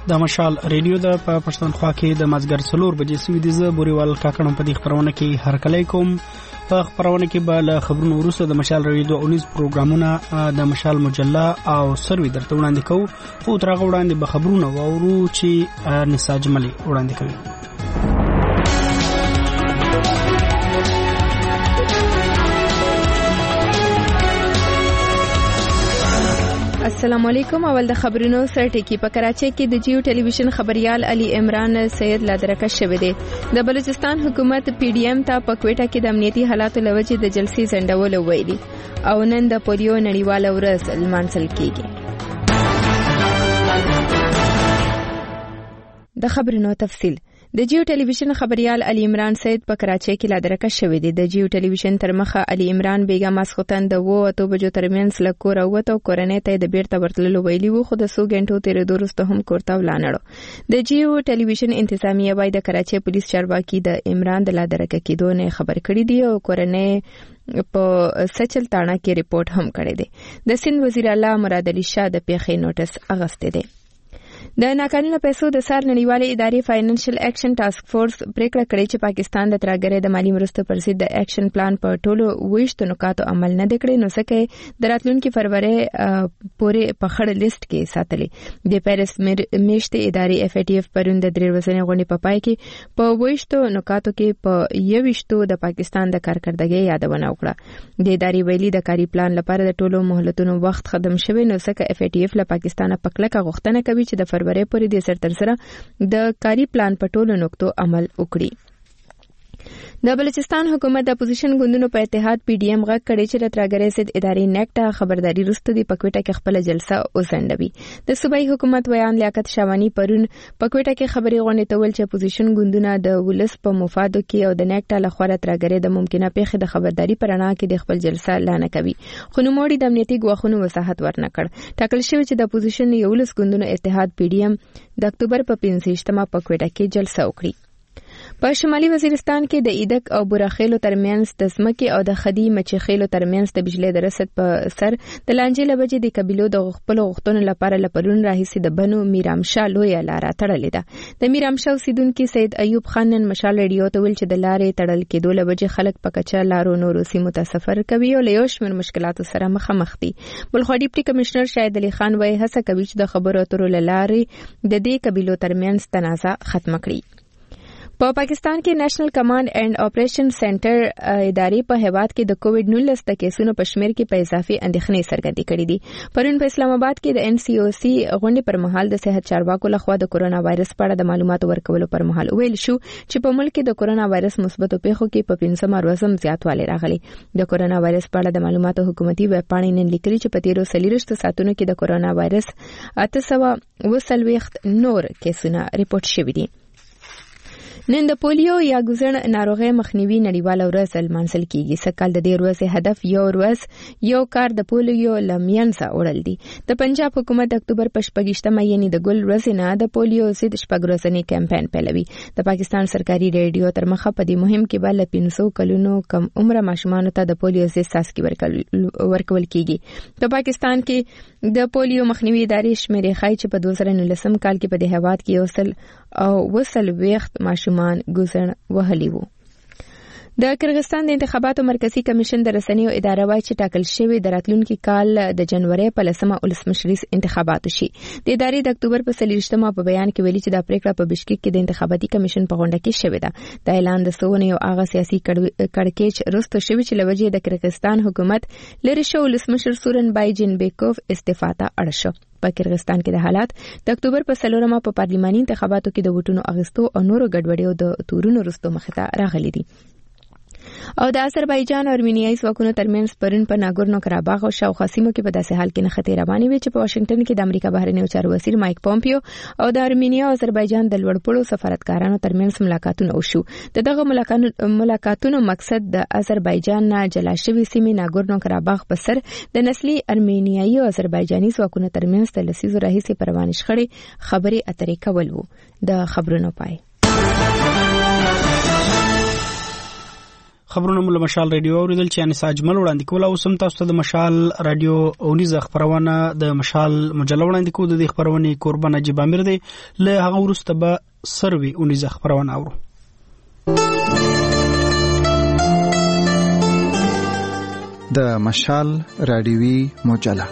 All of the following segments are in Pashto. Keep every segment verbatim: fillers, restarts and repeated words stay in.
د مشال ریډیو د پښتونخوا کې د مازګر څلور بجې سوي دي. زه بوريوال کاکړم په دې خبرونه کې هرکلی کوم. په خبرونه کې به له خبرونو وروسته د مشال ریډیو اونیز پروګرامونه د مشال مجله او سروي درته وړاندې کوو. خو تر هغه وړاندې به خبرونه واورو چې نساج ملي وړاندې کوي. السلام علیکم. اول د خبرونو سره ټکی. په کراچۍ کې د جیو ټلویزیون خبريال علي عمران سید لادرکه شوی دی. د بلوچستان حکومت پی ډی ایم ته په کوټه کې د امنیتي حالاتو لوجې د جلسې ځنډول ویلي او نن د پولیو نړیواله ورځ لمانځل کیږي. د خبرونو تفصیل. د جیو ټلویزیون خبريال علي عمران سید په کراچۍ کې لادرکه شوی دی. د جیو ټلویزیون تر مخه علي عمران بیګا ماسختن د وو اته بجو ترمنځ له کور اوته کورنۍ ته د بیرته ورتللو ویلي وو، خو د څو غنټو تیرېدو وروسته هم کورته ولاړو. د جیو ټلویزیون انتظامیه وايي د کراچۍ پولیس چارواکي د عمران د لادرکه کېدو نه خبر کړی دی او کورنۍ په سچل تاڼه کې ریپورت هم کړی دی. د سند وزیر اعلی مراد علي شاه د پیښې نوټس اغسته دی. د ناقانونه پیسو د سار نړیوالې ادارې فاینانشل اکشن ټاسک فورس پریکړه کړې چې پاکستان د ترګرې د مالی مرستو پر ضد د اکشن پلان په ټولو ویشتو نکاتو عمل نه کړي، نو څنګه د راتلونکي فروری پورې په خړ لیست کې ساتلې. د پیرس میشتې ادارې اف ای ټی اف پرون د درې ورځې غونډې په پای کې په ویشتو نکاتو کې په یوشتو د پاکستان د کارکړدګۍ یادونه وکړه. د ادارې ویلي د کاری پلان لپاره د ټولو مهلتونو وخت ختم شوی، نو څنګه اف ای ټی اف له پاکستانه پکلکه غوښتنه کوي چې د فروری پورې د سر تر سره د کاری پلان په ټولو نقطو عمل وکړي. د بلوچستان حکومت د اپوزیشن ګوندونو په اتحاد پی ډی ایم غږ کړی چې د ترګرې ضد ادارې نیکټه خبرداري وروسته د پکوټه کې خپل جلسه وسنډوي. د صوبایي حکومت ویان لیاقت شاوانی پرون پکوټه کې خبري غونډه تول چې اپوزیشن ګوندونه د ولس په مفادو کې او د نیکټه لخوا ترګرې د ممکنه پیښې د خبرداري پرانا کې د خپل جلسه اعلان کوي. خو نوموړي د امنیتي ګواښونو وضاحت ورنکړ. ټاکل شوی چې د اپوزیشن یو ولس ګوندونو اتحاد پی ډی ایم د اکتوبر په پنځه پکوټه کې جلسه وکړي. په شمالي وزیرستان کې د ایدک او بوراخیلو ترمنځ د ځمکې او د خدي مچخیلو ترمنځ د بجلی د رسد په سر د لانجې لبجې د قبيلو د خپل غوښتنو لپاره لپرون راهیسي د بنو میرامشاه لوی لاره تړلې ده. د میرامشاه اوسیدونکو سید ایوب خان نن مشال ریډیو ته ویل چې د لارې تړل کېدو لبجې خلک په کچا لارو نورو سیمو ته سفر کوي او له یو شمېر مشکلاتو سره مخامخ دي. بلخوا ډیپټي کمشنر شاهد علي خان وايي هڅه کوي چې د خبرو اترو لارې د دې قبيلو ترمنځ تنازع ختم کړي. په پاکستان کې نېشنل کمانډ اینڈ اپریشن سنټر ادارې په هیواد کې د کووډ نولس د کیسونو په شمیر کې په اضافي اندېښنې څرګندې کړې دي. پرون په اسلام آباد کې د ان سی او سی غونډې پر مهال د صحت چارواکو لخوا د کورونا وایرس په اړه د معلوماتو ورکولو پر مهال ویل شو چې په ملک کې د کورونا وایرس مثبتو پیښو کې په پنځمه ورځ هم زیاتوالی راغلی. د کورونا وایرس په اړه د معلوماتو حکومتي ویب پاڼې نن لیکلي چې په تیرو څلوېښتو ساعتونو کې د کورونا وایرس اته سوه اوه څلوېښت نور کیسونه ریپورت شوي دي. نن د پولیو یا ګوزڼ ناروغي مخنیوي نړیواله ورځ لمانځل کیږي. سکهال د دې ورځې هدف یو ورځ یو کار د پولیو لمینځه وړل دي. د پنجاب حکومت د اکتوبر په شپږشتمه یعنی د ګل ورځې نه د پولیو ضد شپږ ورځنی کمپاین پیلوي. د پاکستان سرکاري ریډیو تر مخه په دې مهم کې بل پنځو کلونو کم عمره ماشومانو ته د پولیو ضد څاڅکي ورکول کیږي. په پاکستان کې د پولیو مخنیوي ادارې شمیرې ښایي چې په دوه زره نولسم کال کې په دې هیواد کې یو سل او وسل ویخت ماشومان ګوزڼ وهلي وو. د کرغستان د انتخاباتو مرکزی کمیشن د رسنیو اداره وايي چې ټاکل شوی د راتلونکي کال د جنوري په لسمه ولسمشریز انتخابات شي. د ادارې د اکتوبر په څلوېښتمه په بیان کې ویلي چې د پریکړه په بشکیک کې د انتخاباتي کمیشن په غونډه کې شوې ده. د اعلان د سونه یو هغه سیاسي کړکېچ رسته شوی چې لوجې د کرغستان حکومت لری شو ولسمشر سورن بای جنبیکوف استعفا ته اړ شو. په کرغستان کې د حالات د اکتوبر په څلورمه په پارلماني انتخاباتو کې د ووټونو اغستو او نورو ګډوډیو د تورونو رستو مخ ته راغلي دي. او د آذربایجان او ارمینیایي ځواکونو ترمنځ پرون په ناګورنو کراباغ او شاوخوا سیمو کې په داسې حال کې نښتې روانې وې چې په واشنگټن کې د امریکا بهرنیو چارو وزیر مایک پومپیو او د ارمینیا او آذربایجان د لوړپوړو سفارتکارانو ترمنځ ملاقاتونه وشو. د دغه ملاقاتونو مقصد د آذربایجان نه جلا شوي سیمې ناګورنو کراباغ په سر د نسلي ارمینیایي او آذربایجاني ځواکونو ترمنځ د لسیزو راهیسې په روانې شخړې خبرې اترې کول وو. د خبرونو پای خبرونه مو له مشال رادیو اوریدل چې انس اجمل وړاندې کوله. اوس هم تاسو ته د مشال رادیو اونیزه خبرونه د مشال مجله وړاندې کوو. د دې خبرونې کوربه نجیب امیر دی. له هغه وروسته به سروي اونیزه خبرونه اورو. د مشال رادیوي مجله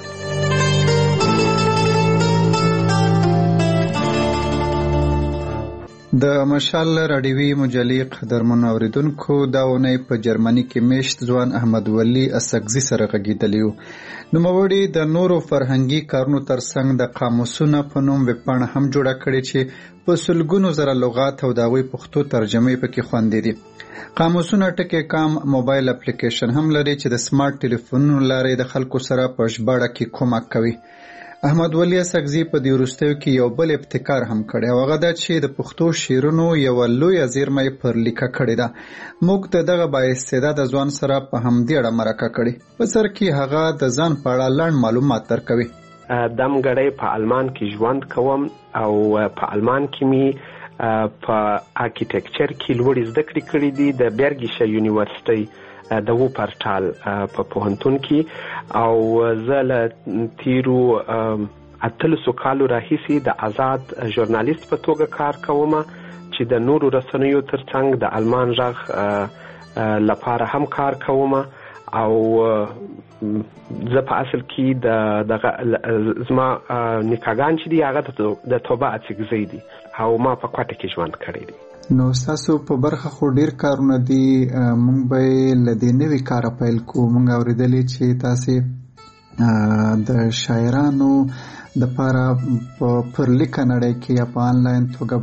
د مشال رادیوي مجلې قدرمن اوریدونکو دا ونې په جرمني کې میشت ځوان احمد ولی اسکزي سره غږیدلی و. نوموړي د نورو فرهنګي کارونو ترڅنګ د قاموسونه په نوم ویبپاڼه هم جوړه کړې چې په سلګونو زره لغات او د هغوی پښتو ترجمې پکې خوندې دي. قاموسونه ټکي کام موبایل اپلیکیشن هم لري چې د سمارټ ټلیفونونو لارې د خلکو سره په ژباړه کې کومک کوي. احمد ولی اسکزي په دې وروستیو کې یو بل ابتکار هم کړی او هغه دا چې د پښتو شعرونو یوه لویه زیرمه یې پر لیکه کړې ده. موږ د دغه بااستعداده ځوان سره په همدې اړه مرکه کړې. په سر کې هغه د ځان په اړه لنډ معلومات درکوي. دم ګړی په آلمان کې ژوند کوم او په آلمان کې می په آرکیټیکچر کې لوړې زده کړې کړې دي د بیرګیشه یونیورسيټي د ووپرټال په پوهنتون کې او زه له تیرو اتلسو کالو راهیسې د آزاد ژورنالیست په توګه کار کوم چې د نورو رسنیو ترڅنګ د آلمان غږ لپاره هم کار کوم او زه په اصل کې د دغه زما نیکاګان چې دي هغه د توبه اڅکزي دي او ما په کوټه کې ژوند کړی دی. نو تاسو په برخه خو ډیر کارونه دي. مونږ به له دې نوي کار پیل کوو. مونږ اوریدلې چې تاسو د شاعرانو د لپاره پر لیکه نړۍ کې یا په آنلاین توګه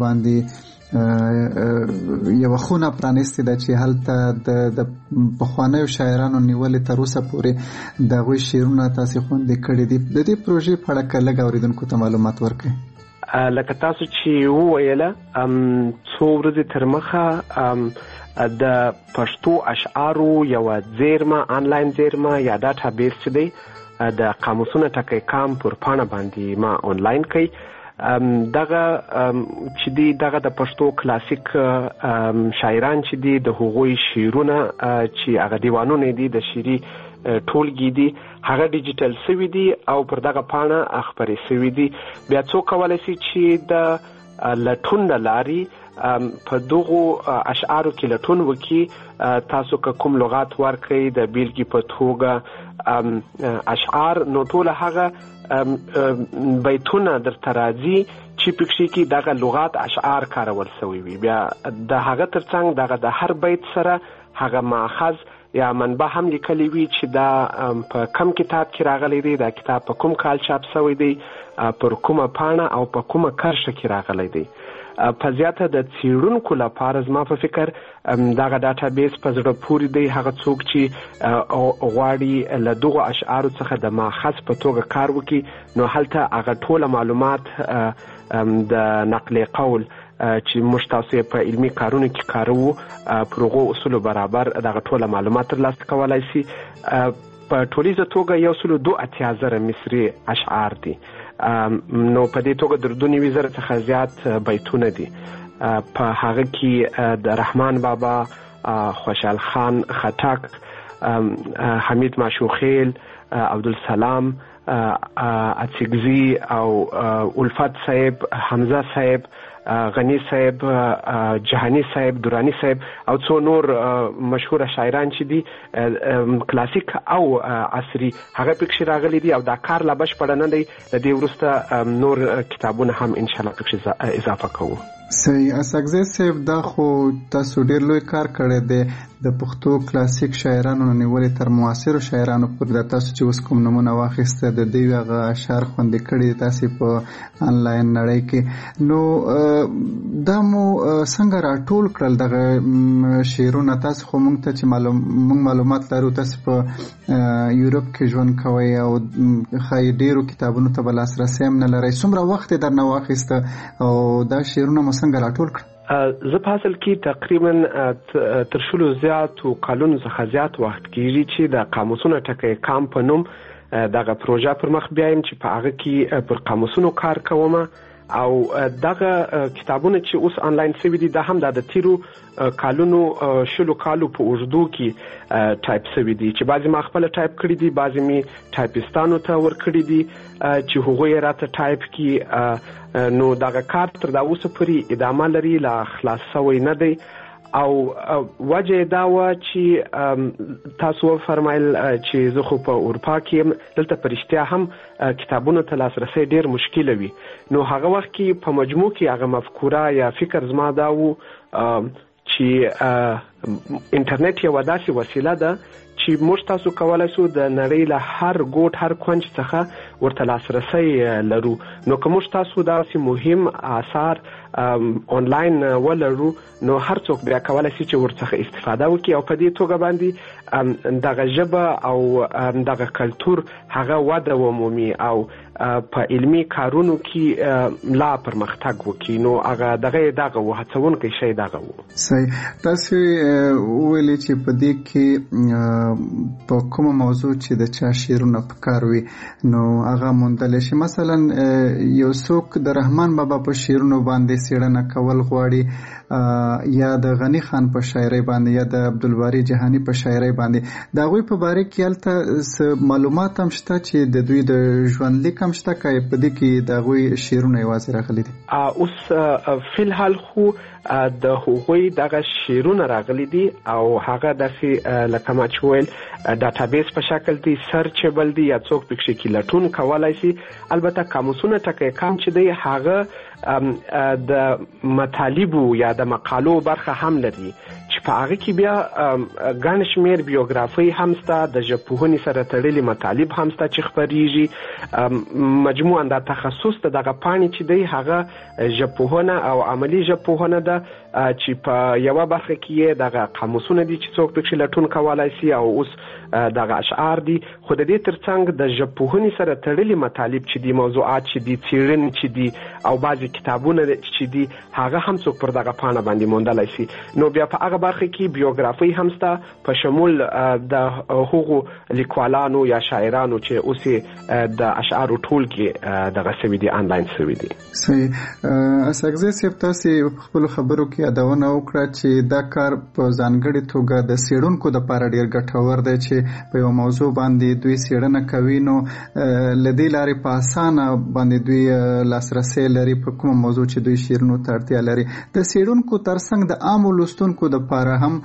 باندې یو خونه پرانیستې ده چې هلته د پخوانیو شاعرانو نیولې تر اوسه پورې د هغوی شعرونه تاسو خوندې کړي دي. د دې پروژې په اړه لږ اوریدونکو ته معلومات ورکړئ. لکه تاسو چې وویله څو ورځې تر مخه د پښتو اشعارو یوه زیرمه آنلاین زیرمه یا ډاټا بیس چې دی د قاموسونه ټکی کام پر پاڼه باندې ما آنلاین کوي. دغه چې دی دغه د پښتو کلاسیک شاعران چې دی د هغوی شعرونه چې هغه دیوانونه دي د شعري ټولګي دي هغه ډیجیټل سوي دي او پر دغه پاڼه خپرې سوي دي. بیا څوک کولی شي چې د لټون له لارې په دغو اشعارو کې لټون وکړي. تاسو که کوم لغات ورکړئ د بیلګې په توګه اشعار نو ټوله هغه بیتونه درته راځي چې پکې کې دغه لغات اشعار کارول سوي وي. بیا د هغه ترڅنګ دغه د هر بیت سره هغه ماخذ یا منبع هم لیکلی وي چې دا په کم کتاب کې راغلی دی، دا کتاب په کوم کال چاپ شوی دی، پر کومه پاڼه او په کومه کرښه کې راغلی دی. په زیاته د څېړونکو لپاره زما په فکر دغه ډاټابیس په زړه پورې دی. هغه څوک چې غواړي له دغو اشعارو څخه د ماخذ په توګه کار وکړي نو هلته هغه ټوله معلومات د نقل قول چې موږ تاسو په علمي کارونو کې کاروو پر هغو اصولو برابر دغه ټوله معلومات ترلاسه کولی شي. په ټولیزه توګه یو سلو دو اتیا زره مصري اشعار دي. نو په دې توګه در دوه نوي زره څخه زیات بیتونه دي. په هغه کې د رحمان بابا، خوشحال خان خټک، حمید معشوقخیل، عبدالسلام اڅکزي او الفت صاحب، حمزه صاحب، غنی صاحب، جهانی صاحب، دورانی صاحب او څو نور مشهور شاعران چې دي کلاسیک او عصري هغه پکې راغلي دي او دا کار لا بشپړ نه دی. د دې وروسته نور کتابونه هم ان شاء الله پکې اضافه کوو. صحیح. اسکزي صاحب دا خو تاسو ډېر لوی کار کړی دی د پښتو کلاسیک شاعرانو نیولې تر معاصرو شاعرانو پورې. د تاسو چې اوس کوم نمونه واخیسته د دوی هغه اشعار خوندې کړي تاسې په آنلاین نړۍ کې، نو دا مو څنګه راټول کړل دغه شعرونه؟ تاسو خو موږ ته چې معلوم موږ معلومات لرو تاسو په یورپ کې ژوند کوئ او ښایي ډېرو کتابونو ته به لاسرسی هم نه لرئ. څومره وخت یې درنه واخیسته او دا شعرونه مو څنګه راټول کړل؟ زه په اصل کې تقریبا تر شلو زیاتو کالونو څخه زیات وخت کېږي چې د قاموسونه ټکی کام په نوم دغه پروژه پر مخ بیایم چې په هغه کې پر قاموسونو کار کوم او دغه کتابونه چې اوس آنلاین شوي دي دا هم د تیرو کالونو شلو کالو په اوږدو کې ټایپ شوي دي چې بعضی ما خپل ټایپ کړی دي، بعضی می ټایپستانو ته ور کړی دي چې هغوی راته ټایپ کی. نو دغه کار تر دا اوسه پورې ادامه لري، لا خلاص شوی نه دی. او وجه دا و چې تاسو فرمایل چې زه خو په اروپا کې دلته پرشتیا هم کتابونو ته لاسرسي ډیر مشکل وي. نو هغه وخت کې په مجموع کې هغه مفکوره یا فکر زما دا و چې انټرنیټ یو داسې وسیله ده چې موږ تاسو کولای شو د نړۍ له هر ګوټ هر کونج څخه ورته لاسرسي لرو. نو کوم تاسو داسې مهم آثار آنلاین ولرو نو هر څوک بیا کولای شي چې ورڅخه استفاده وکړي او په دې توګه باندې دغه ژبه او دغه کلتور هغه وده ومومي او په علمي کارونو کې لا پرمختګ وکړي. نو هغه دغه دغه وهڅونکي شی دغه و. صحیح. تاسو ویلي چې په دې کې په کومه موضوع چې د چا شعرونه پکار وي نو هغه موندل شي. مثلا یو څوک د رحمان بابا په شعرونو باندې سیړنه کول غواړي یا د غنی خان په شاعرۍ باندې یا د عبدالباری جهانی په شاعرۍ باندې دا غوي په باره کې الته معلومات هم شته چې د دوی د ژوند لیک هم شته کوي په دې کې دا غوي شعرونه یوازې راغلي دي. اوس فلحال خو د هغوی دغه شعرونه راغلي دي او هغه داسې لکه ما چې ویل ډاټابیس په شکل دي، سرچبل دي یا څوک پکې کې لټون کولای شي. البته قاموسونه ټکی کام چې دی هغه د مطالبو یا د مقالو برخه هم لري چې په هغه کې بیا ګڼ شمېر بیوګرافي هم شته، د ژبپوهنې سره تړلي مطالب هم شته چې خپریږي. مجموعاً د تخصص د دغه پاڼې چې دی هغه ژبپوهنه او عملي ژبپوهنه ده چې په یوه برخه کې دغه قاموسونه دي چې څوک پکې لټون کولای شي او اوس دغه اشعار دي. خو د دې ترڅنګ د ژبپوهنې سره تړلي مطالب چې دي، موضوعات چې دي، څېړنې چې دي او بعضې کتابونه چې دي هغه هم څوک پر دغه پاڼه باندې موندلی شي. نو بیا په هغه برخه کې بیوګرافي هم شته په شمول د هغو لیکوالانو یا شاعرانو چې اوس د اشعارو ټول کې دغه سوي دي، آنلاین سوي دي. صحیح. اساګزی صاحب تاسو خپل خبرو کې یادونه وکړه چې دا کار په ځانګړې توګه د څېړونکو دپاره ډېر ګټور دی چې په یو موضوع باندې دوی څېړنه کوي نو له دې لارې په اسانه باندې دوی لاسرسی لري په کومه موضوع چې دوی شعرونو ته اړتیا لري. د څېړونکو ترڅنګ د عامو لوستونکو دپاره هم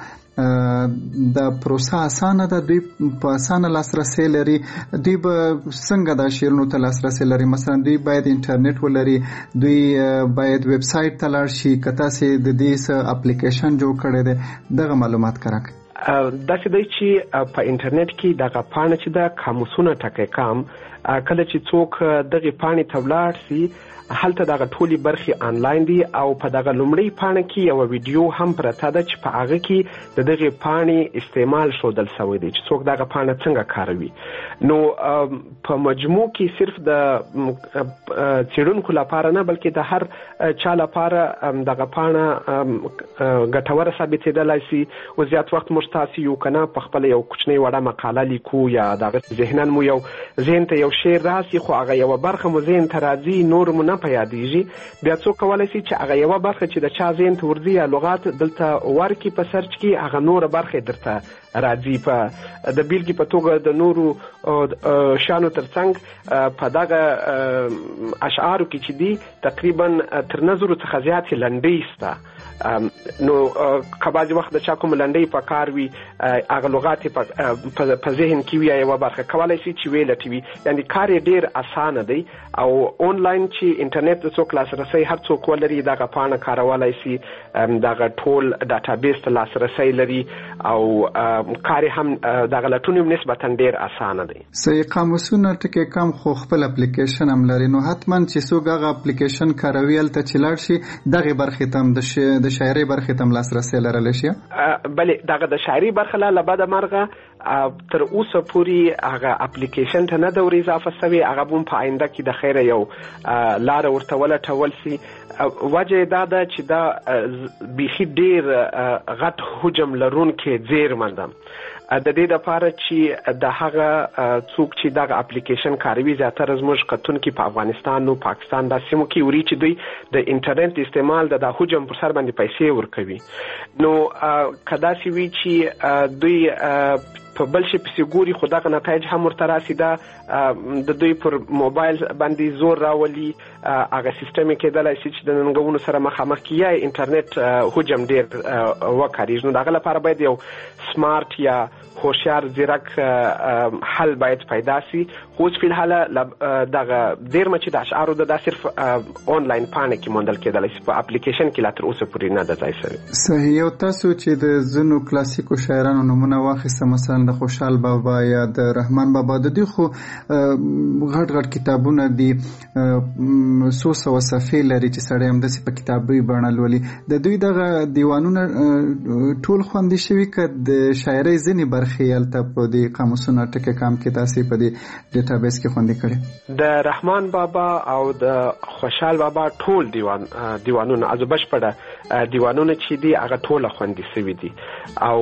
د پروسه اسانه ده، دوی په اسانه لاسرسی لري. دوی به څنګه د شعرونو ته لاسرسی لري؟ مثلا دوی باید انټرنیټ ولري، دوی باید ویب سایټ ته لاړ شي، که تاسې د دې څه اپلیکیشن جوړ کړی دی دغه معلومات کراکړئ. داسې دی چې په انټرنیټ کې دغه پاڼه چې د قاموسونه ټکی کام کله چې څوک دغه پاڼې ته ولاړ شي هلته دغه ټولي برخې آنلاین دي او په دغه لومړی پاڼه کې یو ویډیو هم پرته ده چې په هغه کې د دغه پاڼې استعمال ښودل شوی دی چې څوک دغه پاڼه څنګه کاروي. نو په مجموع کې صرف د څېړونکو لپاره نه بلکې د هر چا لپاره دغه پاڼه ګټوره ثابتېدلی شي. او زیات وخت موږ تاسې یو که نه په خپله یو کوچنۍ وړه مقاله لیکو یا دغه ذهناً مو یو ذهن ته یو شعر راسي خو هغه یوه برخه مو ذهن ته راځي نور مو نه په یادېږي، بیا څوک کولی شي چې هغه یوه برخه چې د چا ذهن ته ورځي یا لغات دلته ورکړي په سرچ کې هغه نوره برخه درته راځي. په د بیلګې په توګه د نورو شانو ترڅنګ په دغه اشعارو کې چې دي تقریبا تر نظرو څخه زیاتې لنډۍ شته. نو که بعضې وخت د چا کوم لنډۍ په کار وي هغه لغات یې په ذهن کې وي یا یوه برخه کولی شي چې ویې لټوي. یعنې کار یې ډېر اسانه دی او آنلاین چې انټرنیټ د څوک لاسرسی هر څوک ولري دغه پاڼه کارولی شي، دغه ټول ډاټابیس ته لاسرسی لري او کار هم دغه لټون هم نسبتا ډېر اسانه دی. صحیح. قاموسونه ټکی کم خو خپل اپلیکیشن هم لري نو حتما چې څوک هغه اپلیکیشن کاروي هلته چې لاړ شي دغې برخې ته هم د شاعرۍ برخې ته هم لاسرسی لرلی شي. بلې دغه د شاعري برخه له بده مرغه تر اوسه پورې هغه اپلیکیشن ته نه د اضافه شوی، هغه بم په آینده کې د خیره یو لار ورته ولټول سي. وجه دا ده چې دا بیخي ډیر غټ حجم لرونکي زیرمه ده. د دې لپاره چې د هغه څوک چې دا اپلیکیشن کاروي زیاتره زموږ کتونکي په افغانستان او پاکستان د سیمو کې وري چې دوی د انټرنیټ استعمال د حجم پر سر باندې پیسې ورکوي. نو کدا سی وی چې دوی په بل شي پسې ګوري، خو دغه نتایج هم ورته راسي. دا د دوی پر موبایل باندې زور راولي، هغه سیستم کېدلای شي چې د ننګونو سره مخامخ کیای انټرنیټ حجم ډیر وکړي. نو دغه لپاره باید یو سمارټ یا هوښیار زیرک حل باید پیدا شي. خو اوس فلحال دغه زیرمه چې د اشعارو ده دا صرف آنلاین پاڼه کې موندل کېدلی شي، په اپلیکیشن کې لا تر اوسه پورې نه ده ځای شوی. صحیح. یو تاسو چې د ځینو کلاسیکو شاعرانو نومونه واخیسته، مثلا د خوشحال بابا یا د رحمان بابا، د دوی خو غټ غټ کتابونه دي، څو سوه صفحې لري چې سړی همداسې په کتابي بڼه لولي. د دوی دغه دیوانونه ټول خوندي شوي که د شاعرۍ ځینې برخې هلته په دې قاموسونه ټکي کام کې تاسې په دې ډیټابیس کې خوندي کړي؟ د رحمان بابا او د خوشحال بابا ټول دیوان دیوانونه از بشپړه دیوانونه چې دي هغه ټول خوندي شوي دي او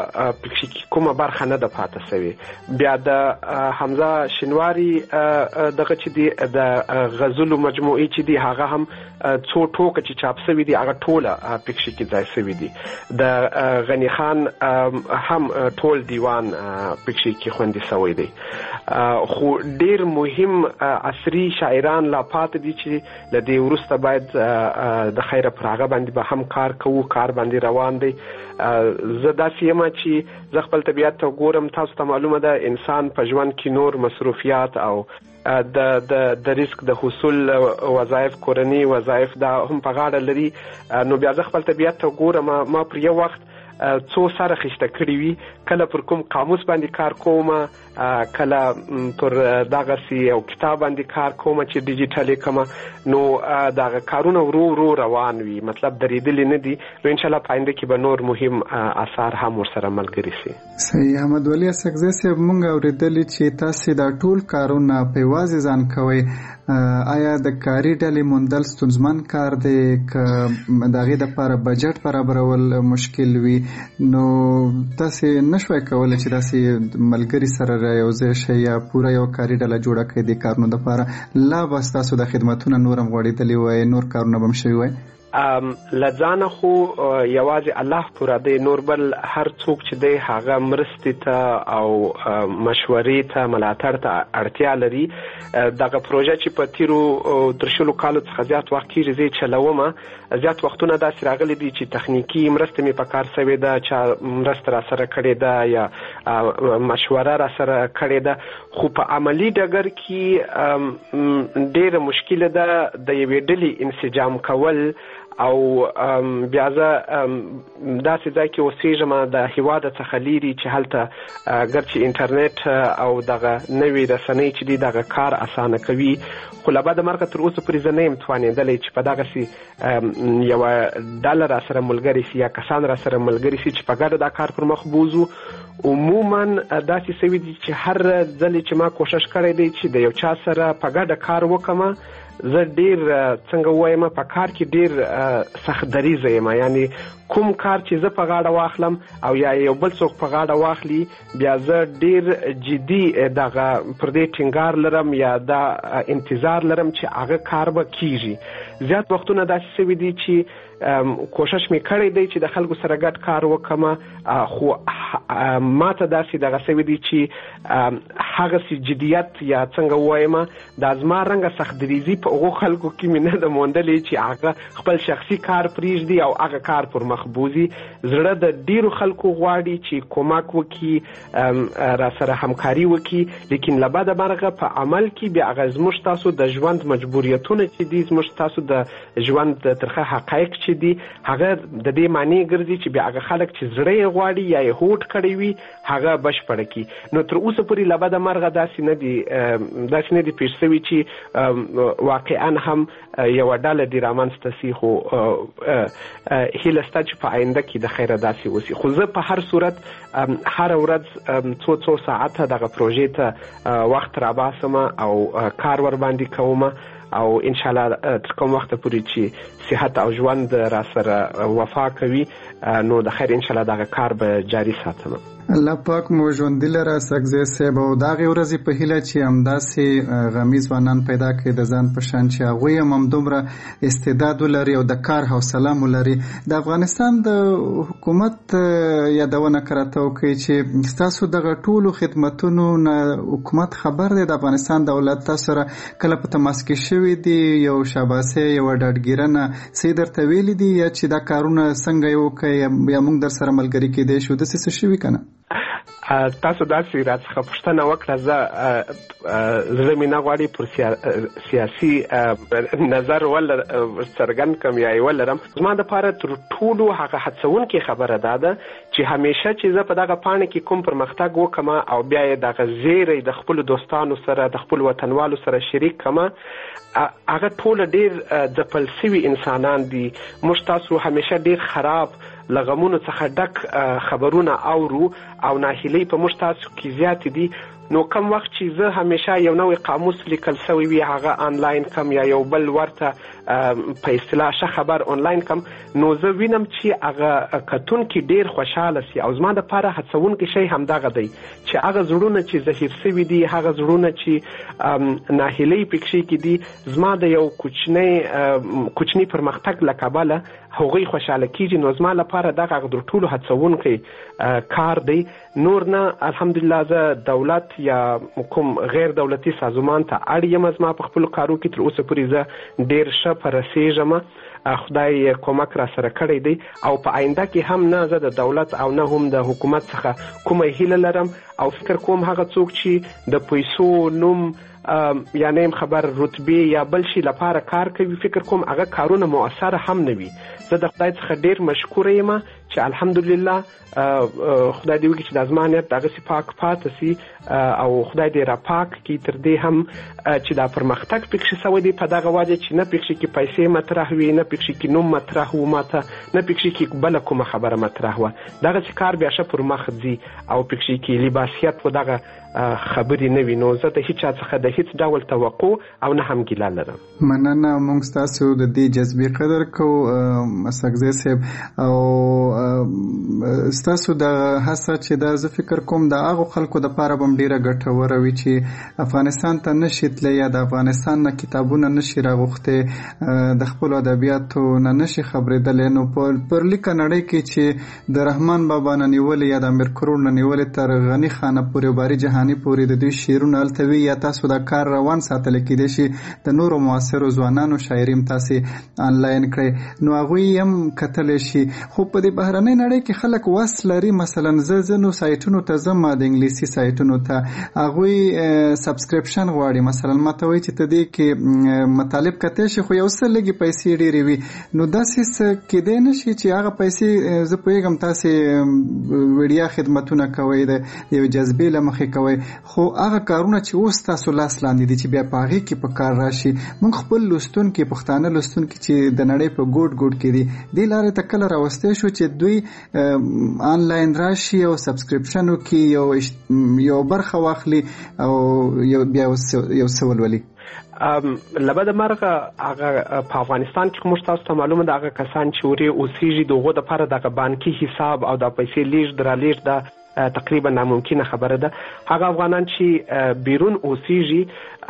پکې کومه برخه نه ده پاتې شوی. بیا د حمزه شینواری دغه چې دی د غزلو مجموعي چې دی هغه هم څو ټوکه چې چاپ شوي دي هغه ټوله پکې کې ځای شوي دي. د غنی خان هم ټول دیوان پکې کې خوندي شوی دی. خو ډیر مهم عصري شاعران لا پاتې دي چې له دې وروسته باید د خیره پر هغه باندې به هم کار کوو، کار باندې روان دی. زه داسې یم چې زه خپل طبیعت ته ګورم، تاسو ته معلومه ده انسان په ژوند کې نور مصروفیات او د د د ریسک د حصول وظایف، کورنی وظایف دا هم په غاړه لري. نو بیا زه خپل طبیعت ته ګورم، ما پر یو وخت څو سره خشته کړی وي، کله پر کوم قاموس باندې کار کوم، کله پر دغه سی او کتاب باندې کار کوم چې ډیجیټالي کوم. نو دغه کارونه ورو ورو روان وي، مطلب درېدلې نه دي. نو ان شاء الله پاینده کې به نور مهم آثار هم ورسره ملګري شي. صحیح. احمد ولي اسکزی صاحب، مونږ اورېدلې چې تاسو دا ټول کارونه په یوازې ځان کوئ. آیا د کاري ډلې موندل ستونزمن کار دی که د هغې دپاره بجټ برابرول مشکل وي؟ نو تاسې نشوای کولی چې داسې ملګري سره رایوځای شئ یا پوره یو کاري ډله جوړه کړئ د کارونو دپاره؟ لا به ستاسو د خدمتونه نور هم غوړېدلي وای، نور کارونه به هم شوي وای؟ لځانه خو یوازې الله پورا دی، نور بل هر څوک چې دی هغه مرستې ته او مشورې ته ملاتړ ته اړتیا لري. دغه پروژه چې په تیرو تر شلو کالو څخه زیات وخت کېږي زه یې چلومه، زیات وختونه داسې راغلي دي چې تخنیکي مرسته مې په کار شوې ده، چا مرسته را سره کړې ده یا مشوره را سره کړې ده. خو په عملي ډګر کې ډېره مشکله ده د یوې ډلې انسجام کول. او بیا زه داسې ځای کې اوسېږم د هېواده څخه لیرې چې هلته ګرچې انټرنیټ او دغه نوې رسنۍ چې دي دغه کار اسانه کوي، خو له بده مرغه تر اوسه پورې زه نه یم توانېدلی چې په دغسې یوه ډله را سره ملګري سي یا کسان را سره ملګري سي چې په ګډه دا کار پر مخ بوځو. عموما داسې سوي دي چې هر ځلې چې ما کوشش کړی دی چې د یو چا سره په ګډه کار وکړم، زه ډیر څنګه وایم په کار کې ډیر سخت دریځه یم. یعنی کوم کار چې زه په غاړه واخلم او یا یو بل څوک په غاړه واخلي، بیا زه ډیر جدي دغه پر دې ټینګار لرم یا دا انتظار لرم چې هغه کار به کیږي. زیات وختونه داسې سوي دي چې کوشش مې کړی دی چې د خلکو سره ګډ کار وکړم، خو ماته داسې دغه سوي دي چې هغسې جدیت یا څنګه وایم دا زما رنګه سخت دریځي په هغو خلکو کې مې نه ده موندلې چې هغه خپل شخصي کار پرېږدي او هغه کار پر مخ بوځي. زړه د ډیرو خلکو غواړي چې کومک وکړي، را سره همکاري وکړي، لیکن له بده مرغه په عمل کې بیا هغه زموږ تاسو د ژوند مجبوریتونه چې دي، زموږ تاسو د ژوند ترخه حقایق چې دي، هغه د دې معنی ګرځي چې بیا هغه خلک چې زړه یې غواړي یا یې هوډ ډاونلوډ کړی وي هغه بشپړ کی. نو تر اوسه پورې لبد مرغه داسې نه دي داسې نه دي پیښ شوي چې واقعا هم یو ډله دې رامنځته سي، خو هیله شته چې په آینده کې د خیره داسې وسي. خو زه په هر صورت هر ورځ څو څو ساعته دغه پروژې ته وخت راباسم او کار ور باندې کوم او ان شاء الله تر کوم وخت پورې چې صحت او ژوند را سره وفا کوي نو د خیر ان شاء الله دغه کار به جاری ساتم. الله پاک مو ژوندي لره سګزی صاحب، او دغه ورځې په هیله چې همداسې غمی ځوانان پیدا کړي د ځان په شان چې هغوی هم همدومره استعداد ولري او د کار حوصله ولري. د افغانستان د حکومت یادونه کراته وکړي چې ستاسو دغه ټولو خدمتونو نه حکومت خبر دی، د افغانستان دولت تاسو سره کله په تماس کې شوي دي، یو شاباسي یو ډاډګیرنه څه درته ویلي دي یا چې دا کارونه څنګه یې وکړئ یا موږ در سره ملګري کېدی شو داسې څه شوي که نه؟ تاسو داسې راڅخه پوښتنه وکړه، زه زړه مې نه غواړي پر سیاسي نظر ول څرګند کړم یا یې ولرم. زما دپاره تر ټولو هغه هڅونکې خبره دا ده چې همیشه چې زه په دغه پاڼه کې کوم پرمختګ وکړم او بیا یې دغه زیری د خپلو دوستانو سره د خپلو وطنوالو سره شریک کړم، هغه ټول ډېر ځپل سوي انسانان دي. موږ تاسو همیشه ډېر خراب لغمونو څخه ډک خبرونه اورو او ناهیلۍ په موږ تاسو کې زیاتې دي. نو کم وخت چې زه همیشه یو نوی قاموس لیکل سوی وي هغه آنلاین کم یا یو بل ورته په اصطلاح ښه خبر آنلاین کم، نو زه وینم چې هغه کتونکي ډېر خوشحاله سي. او زما دپاره هڅونکی شی همدغه دی چې هغه زړونه چې زهیر سوي دي، هغه زړونه چې ناهیلۍ پکښې کې دي، زما د یو کوچنی کوچني پرمختګ له کبله هغوی خوشحاله کیږي. نو زما لپاره دغه د ټولو هڅونکی کار دی. نور نه الحمدلله زه دولت یا کوم غیر دولتي سازمان ته اړ یم. زما په خپلو کارو کې تر اوسه پورې زه ډېر ښه په رسېږم، خدای کومک را سره کړی دی او په آینده کې هم نه زه د دولت او نه هم د حکومت څخه کومه هیله لرم او فکر کوم هغه څوک چې د پیسو نوم یا نیم خبر رتبه یا بل شي لپاره کار کوي، فکر کوم هغه کارونه مؤثره هم نه وي. زه د خدای څخه ډېر مشکوره یم چې الحمدلله خدای دې وکړي چې د ازمانیت دغسې پاک پاتې سي او خدای دې را پاک کړي تر دې هم چې دا پرمختګ پکښې سوی دی په دغه وجه چې نه پکښې کې پیسې مطرح وي، نه پکښې کې نوم مطرح و ماته، نه پکښې کې بله کومه خبره مطرح وه. دغسې کار بیا ښه پر مخ ځي او پکښې کې لباسیت و دغه خبرې نه وي. نو زه د هیچا څخه د هیڅ ډول توقع او نه هم ګیله لرم. مننه، موږ ستاسو د دې جذبې قدر کوو سګزی صاحب، او ستاسو د هڅه چې دا زه فکر کوم د هغو خلکو دپاره به هم ډېره ګټوره وي چې افغانستان ته نشي تللی یا د افغانستان نه کتابونه نشي راغوښتې، د خپلو ادبیاتو نه نشي خبرېدلی. نو پر لیکه نړۍ کې چې د رحمان بابا نه نیولې یا د امیر کروړ نه نیولې تر غني خانه پورې باري جهاني پورې د دوی شعرونه هلته وي، یا تاسو دا کار روان ساتلی کېدای شي د نورو معاصرو ځوانانو شاعري هم تاسې آنلاین کړئ نو هغوی هم کتلی شي. خو په دې بهرنۍ نړۍ کې خلک وس لري، مثلا زه ځینو سایټونو ته ځم د انګلیسي سایټونو ته، هغوی سبسکرپشن غواړي، مثلا ماته وایي چې ته دې کې مطالب کتی شي خو یو څه لږې پیسې ډېرې وي. نو داسې څه کیدی نه شي چې هغه پیسې زه پوهېږم تاسې وړیا خدمتونه کوئ د یو جذبې له مخې کوئ، خو هغه کارونه چې اوس تاسو لاس لاندې دي چې بیا په هغې کې په کار راشي، موږ خپل لوستونکي پښتانه لوستونکي چې د نړۍ په ګوټ ګوټ کې دي دې لارې ته کله راوستی شو چې دوی آنلاین راشي او سبسکرپشن وکړي، یو یو برخه واخلي او بیا یو څه ولولي؟ لبد مرغه هغه په افغانستان کې موږ تاسو ته معلومه ده هغه کسان چې ورې اوسېږي د هغو دپاره دغه بانکي حساب او د پیسې لیږد رالېږد ده تقریبا ناممکنه خبره ده. هغه افغانان چې بیرون اوسېږي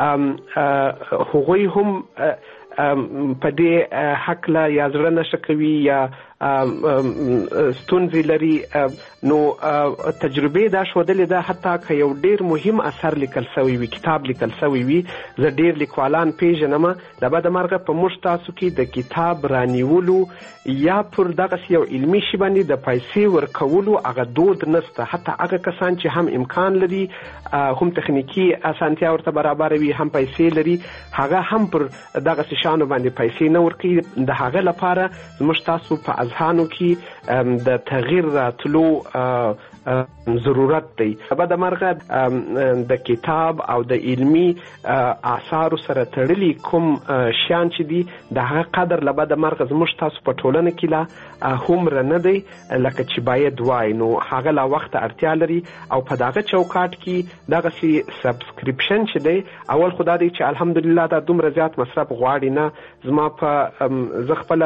هغوی هم په دې هکله یا زړه نشه کوي یا ستونزې لري. نو تجربې دا ښودلې ده حتی که یو ډېر مهم اثر لیکل سوی وي، کتاب لیکل سوی وي، زه ډېر لیکوالان پیژنم، د بده مرغه په موږ تاسو کې د کتاب رانیولو یا پر دغسې یو علمي شي باندې د پیسې ورکولو هغه دود نسته. حتی هغه کسان چې هم امکان لري، هم تخنیکي اسانتیا ورته برابره وي، هم پیسې لري، هغه هم پر دغسې شیانو باندې پیسې نه ورکوي. د هغه لپاره زموږ تاسو په رجحانو کې د تغییر راتلو ضرورت دی. بعد مرغه د کتاب او د علمی آثار سره تړلي کوم شیان چې دي د هغه قدر لبد مرغه زموږ تاسو په ټولنه کې لا هم نه دی لکه چې باید وای. نو هغه لا وخت اړتیا لري او په دغه چوکاټ کې دغه سي سبسکرپشن چې دی اول خدای دی چې الحمدلله دا دومره زیات مصرف غواړي نه. زما په زه خپل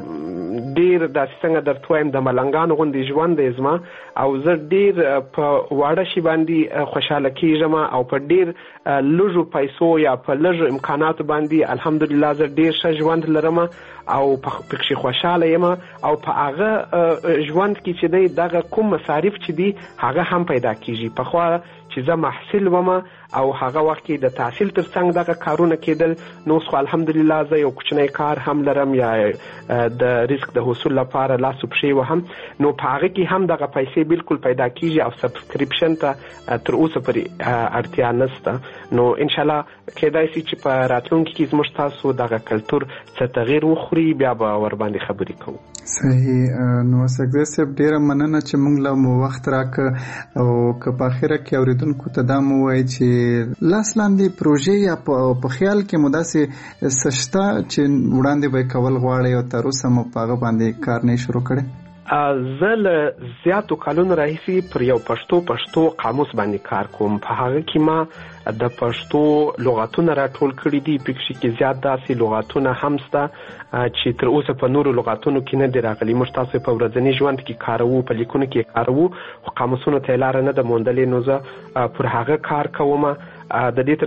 ډیر د څنګه درتوایم د ملنګانو غوندې ژوند دی زما او زه ډیر په واړه شي باندې خوشاله کیږم او په ډیر لږو پیسو یا په لږ امکاناتو باندې الحمدلله زه ډیر ښه ژوند لرم او په پکې خوشاله یم او په هغه ژوند کې چې دی دغه کوم مصارف چې دي هغه هم پیدا کیږي. په خو چې زه محصل وم او هغه وخت کې د تحصیل ترڅنګ دغه کارونه کېدل نو خو الحمدلله زه یو کوچنی کار هم لرم یا د رزق د حصول لپاره لاس پښې وهم نو په هغه کې هم دغه پیسې بالکل پیدا کیږي او سبسکرپشن ته تر اوسه پورې اړتیا نشته. نو ان شاء الله کېدای شي چې په راتلونکي کې زموږ تاسو دغه کلتور څه تغییر وخوري بیا به ور باندې خبرې کوو. صحیح. نو سګزر صاحب ډیره مننه چې موږ له مو وخت راک او که په اخره کې اوریدونکو ته دا مو وایي چې لاس لاندې پروژې یا په خیال کې مو داسې سشته چې وړاندې به کول غواړئ او تر اوسه مو په هغه باندې کار نه شروع کړی؟ زه له زیاتو کلونو راهیسې پر یو پښتو پښتو قاموس باندې کار کوم. په هغه کې ما د پښتو لغاتونه راټول کړي دي. پکې کې زیات داسې لغاتونه هم شته چې تر اوسه په نورو لغاتونو کې نه دي راغلي. موږ تاسو په ورځني ژوند کې کاروو، په لیکونو کې کاروو، خو قاموسونو ته لاره نه ده موندلې. نو زه پر هغه کار کوم. د دې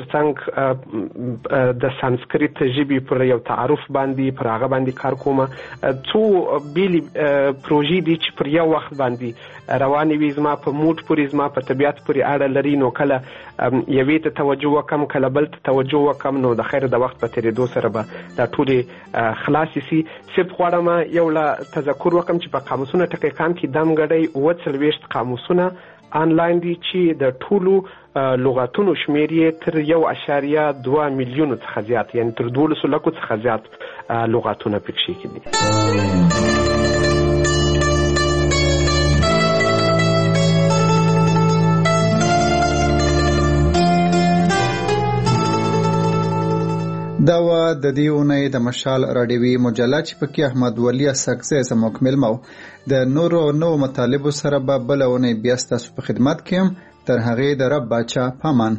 ترڅنګ د سانسکریت ژبې پر یو تعارف باندې پر هغه باندې کار کوم. څو بیل پروژې دي چې پر یو وخت باندې روانې وي. زما په موډ پورې زما په طبیعت پورې اړه لري. نو کله یوې ته توجه وکم کله بل ته توجه وکم نو د خیر د وخت په تیریدو سره به دا ټولې خلاصې سي. صرف غواړم یو لا تذکر وکم چې په قاموسونه ټکیکان کې دم غړی اووه څلوېښت قاموسونه آنلاین دي چې د ټولو لغاتونو شمیر یې تر یو اشاریه دوه میلیونو څخه زیات یعنی تر دولسو لکو څخه زیات لغاتونه پکې کې دي. دا و د دې اونۍ د مشال راډیوي مجله چې پکې احمد ولی اسکزی زموږ ملمو د نورو نو مطالبو سره به بل اونۍ بیا ستاسو په خدمت کې یم. تر هغې د رب باچا پامان.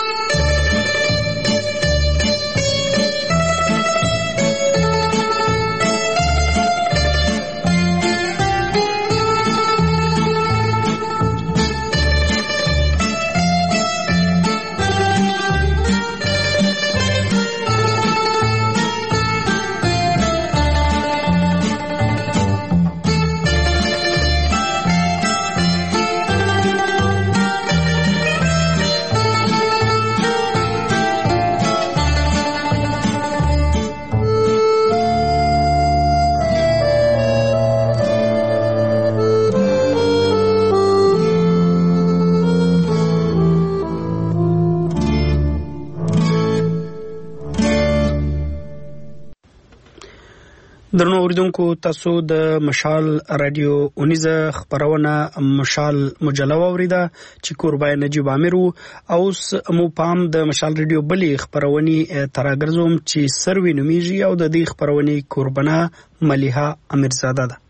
درنو اوریدونکو تاسو د مشال رادیو اونیزه خبرونه مشال مجله اوریده چې کوربای نجیب امیر او مو پام د مشال رادیو بلې خبرونی تراګرزوم چې سروي نومیږي او د دې خبرونی کوربنا ملیحه امیرزاده ده.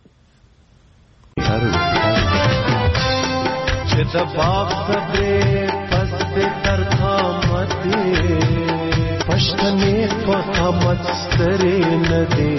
چې د باغ صبر پس تر قامت پښتنې په قامت سترې نه دي.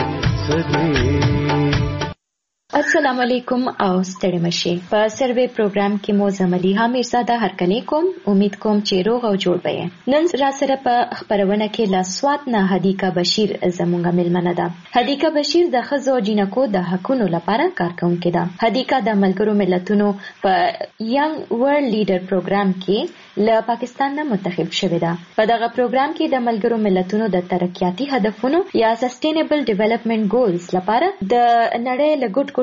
السلام علیکم او ستړي مشي. په سروي پروګرام کې مو زملیحه میرزاده هرکلی کوم. امید کوم چې روغ او جوړ به. نن را سره په خبرونه کې لا سوات نه حدیقه بشیر زمونږه ملمنه ده. حدیقه بشیر د ښځو جنکو د حقونو لپاره کار کوونکې ده. حدیقه د ملګرو ملتونو په ینګ ورلد لیډر پروګرام کې له پاکستان نه منتخب شوې ده. په دغه پروګرام کې د ملګرو ملتونو د ترقیاتي هدفونو یا سستینبل ډیولپمنٹ ګولز لپاره د نړۍ له ګډ ګډ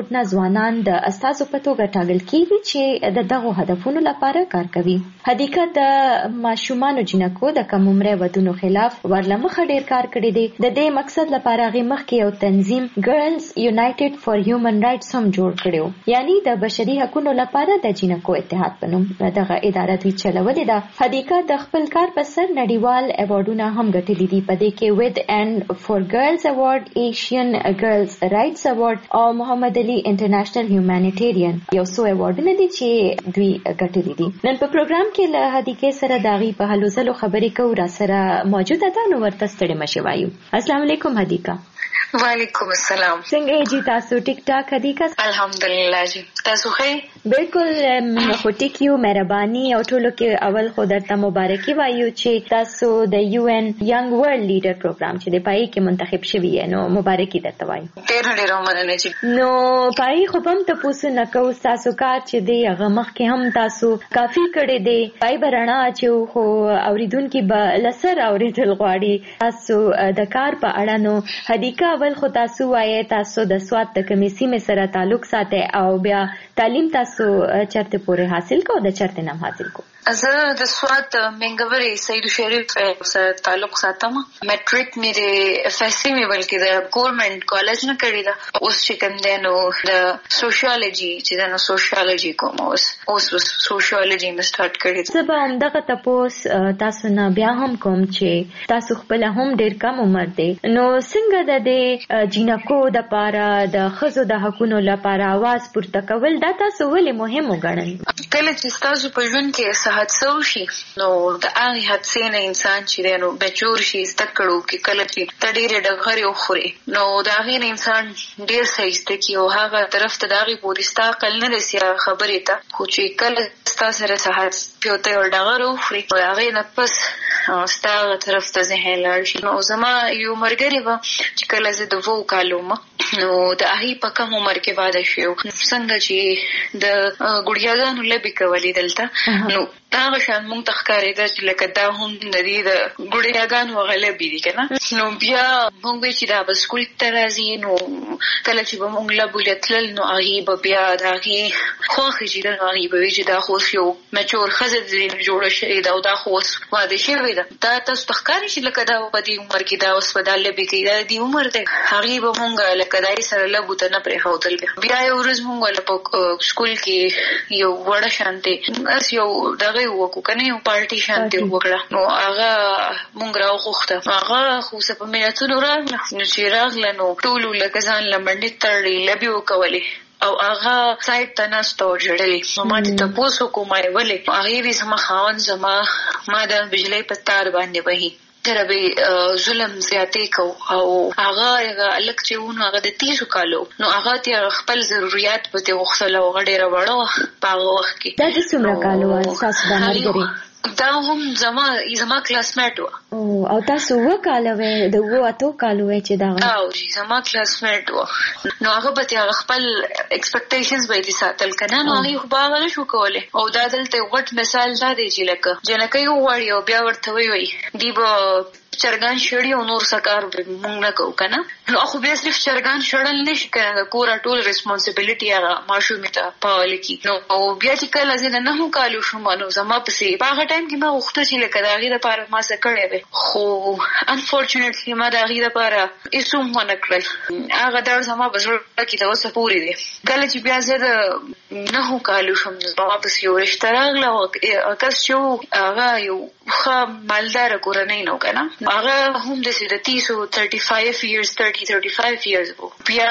بورډ نه ځوانان د استازو په توګه ټاکل کیږي چې د دغو هدفونو لپاره کار کوي. حدیقه د ماشومانو جنکو د کم عمره ودونو خلاف ورلمخه ډیر کار کړی دی. د دې مقصد لپاره غي مخکې یو تنظیم ګرلز یونایټډ فار هیومن رائټس هم جوړ کړو، یعنی د بشري حقوقو لپاره د جنکو اتحاد په نوم دغه اداره دوی چلولې ده. حدیقه د خپل کار په سر نړیوال ایوارډونه هم ګټلي دي، په دې کې ود اینڈ فور ګرلز ایوارډ، ایشین ګرلز رائټس ایوارډ او محمد علي انټرنیشنل هیومانیټیرین یو څو ایوارډونه دي چې دوی ګټلي دي. نن په پروګرام کې له حدیقه سره داغي په هلو ځلو خبرې کوو. را سره موجوده ده، نو ورته ستړي مشي وایو. السلام علیکم حدیقه. وعلیکم السلام. څنګه جی تاسو؟ ټیک ټاک حدیقه؟ الحمدلله جی، تاسو ښه؟ بالکل خو ټیک یو. مهرباني او ټولو کې اول خو درته مبارکي وایو چې تاسو د یو ان ینګ ورلد لیډر پروګرام چې د پای کې منتخب شوی یې، نو مبارکي درته وایو. ډېر ډېر مننه جی. نو پای خو هم تاسو نه کوو تاسو کار چې دی هغه مخکې هم تاسو کافي کړی دی. پای برنا چې خو اوریدونکو به لسر اوریدل غواړي تاسو د کار په اړه. نو حدیقه اول خو تاسو وایي تاسو د سواد د کمیسي مې سره تعلق ساتي او بیا تعلیم تاسو چرته پورې حاصل کو، د چرته نام حاصل کو؟ زه د سواد منګوري سید شریف سره تعلق ساتم. میټریک مې د اف اس سی مې بلکې د ګورنمنت کالج نه کړی دا. اوس چې کوم دی نو د سوشیالوجي چې دا نو سوشیالوجي کوم اوس اوس سوشیالوجي مې سٹارټ کړی. زه به همدغه تاسو تاسو نه بیا هم کوم چې تاسو خپل هم ډیر کم عمر دی، نو څنګه د دې جنکو د پاره د خزو د حقونو لپاره आवाज پورته کول دا تاسو ولې مهم وګڼئ؟ کله چې تاسو په ژوند کې حادثه وشي نو د هغې حادثې نه انسان چې دی نو میچور شي، زده کړو کې کله چې ته ډېرې ډغرې وخورې نو د هغې نه انسان ډېر څه زده کړي او هغه طرف ته د هغې پورې ستا عقل نه رسي خبرې ته. خو چې کله ستا سره څه حادثه وي او ته یو ډغر وخورې نو د هغې نه پس ستا هغه طرف ته ذهن لاړ شي. نو زما یو ملګرې وه چې کله زه د اوو کالو وم نو د هغې په کم عمر کې واده شوی، څنګه چې د ګوډیاګانو لبې کولې دلته نو هغه شان مونږ ته ښکارېده چې لکه دا هم د دې د ګوډیاګانو هغه لبې دي که نه. نو بیا مونږ وایي چې دا به سکول ته راځي، نو کله چې به مونږ لبو له تلل نو هغې به بیا د هغې خوښې چې ده نو هغې به وایي چې دا خو اوس یو میچور ښځه د دې نه جوړه شوې ده او دا خو اوس واده شوې ده. دا تاسو ته ښکاري چې لکه دا په دې عمر کې دا اوس به دا لبې کوي، دا د دې عمر دی. هغې به مونږ لکه دای سره لبو ته نه پرېښودل. بیا یو ورځ مونږ له په سکول کې یو وړه شانتې بس یو دغه وکړو که نه یو پارټي شانتې وکړه نو هغه مونږ راوغوښته. هغه خو څه په ملتونو راغله نو چې راغله نو ټولو لکه ځان له منډې تړلې لبې وکولې او هغه سایډ ته ناسته او ژړلې. نو ما ته تپوس وکړو ما یې ولې؟ هغې ویل زما خاوند زما ما د بجلۍ په تار باندې وهي سره به ظلم زیاتې کو او هغه هغه هلک چې و نو هغه د تیسو کالو نو هغه تې خپل ضروریات به تې غوښتل او هغه ډېره وړه وه په هغه وخت کې. دا د څومره کالو وه ستاسو دا ملګرې؟ دا هم زما زما کلاس میټ وه. او تاسو اووه کاله وې، د اوو اتو کالو وې چې دغه؟ او جی زما کلاس میټ وه. نو هغه به تې هغه خپل ایکسپیکټیشنز به یې دې ساتل که نه نو هغې خو به هغه نه شو کولی. او دا دلته یو غټ مثال دا دی چې لکه جنکۍ وغواړي او بیا ورته ووایي دوی به چرګان شړي او نور څه کار مونږ نه کوو که نه. نو خو بیا صرف چرګان شړل نه شي که نه، د کوره ټول ریسپانسبلیټي هغه ماشومې ته په حواله کړي. نو او بیا چې کله زه د نهو کالو شوم نو زما پسې په هغه ټایم کې ما غوښته چې لکه د هغې دپاره ما څه کړی دی، خو انفارچونیټلي ما د هغې دپاره هېڅ هم ونه کړل. هغه درد زما په زړه کې تر اوسه پورې دی. کله چې بیا زه د نهو کالو شوم زما پسې یو رشته راغله او کس چې و هغه یو ښه مالداره کورنۍ نه و که نه، هغه هم داسې د تیسو تھرټي فایف ایرز تھرټي تھرټي فایف ایرز و. بیا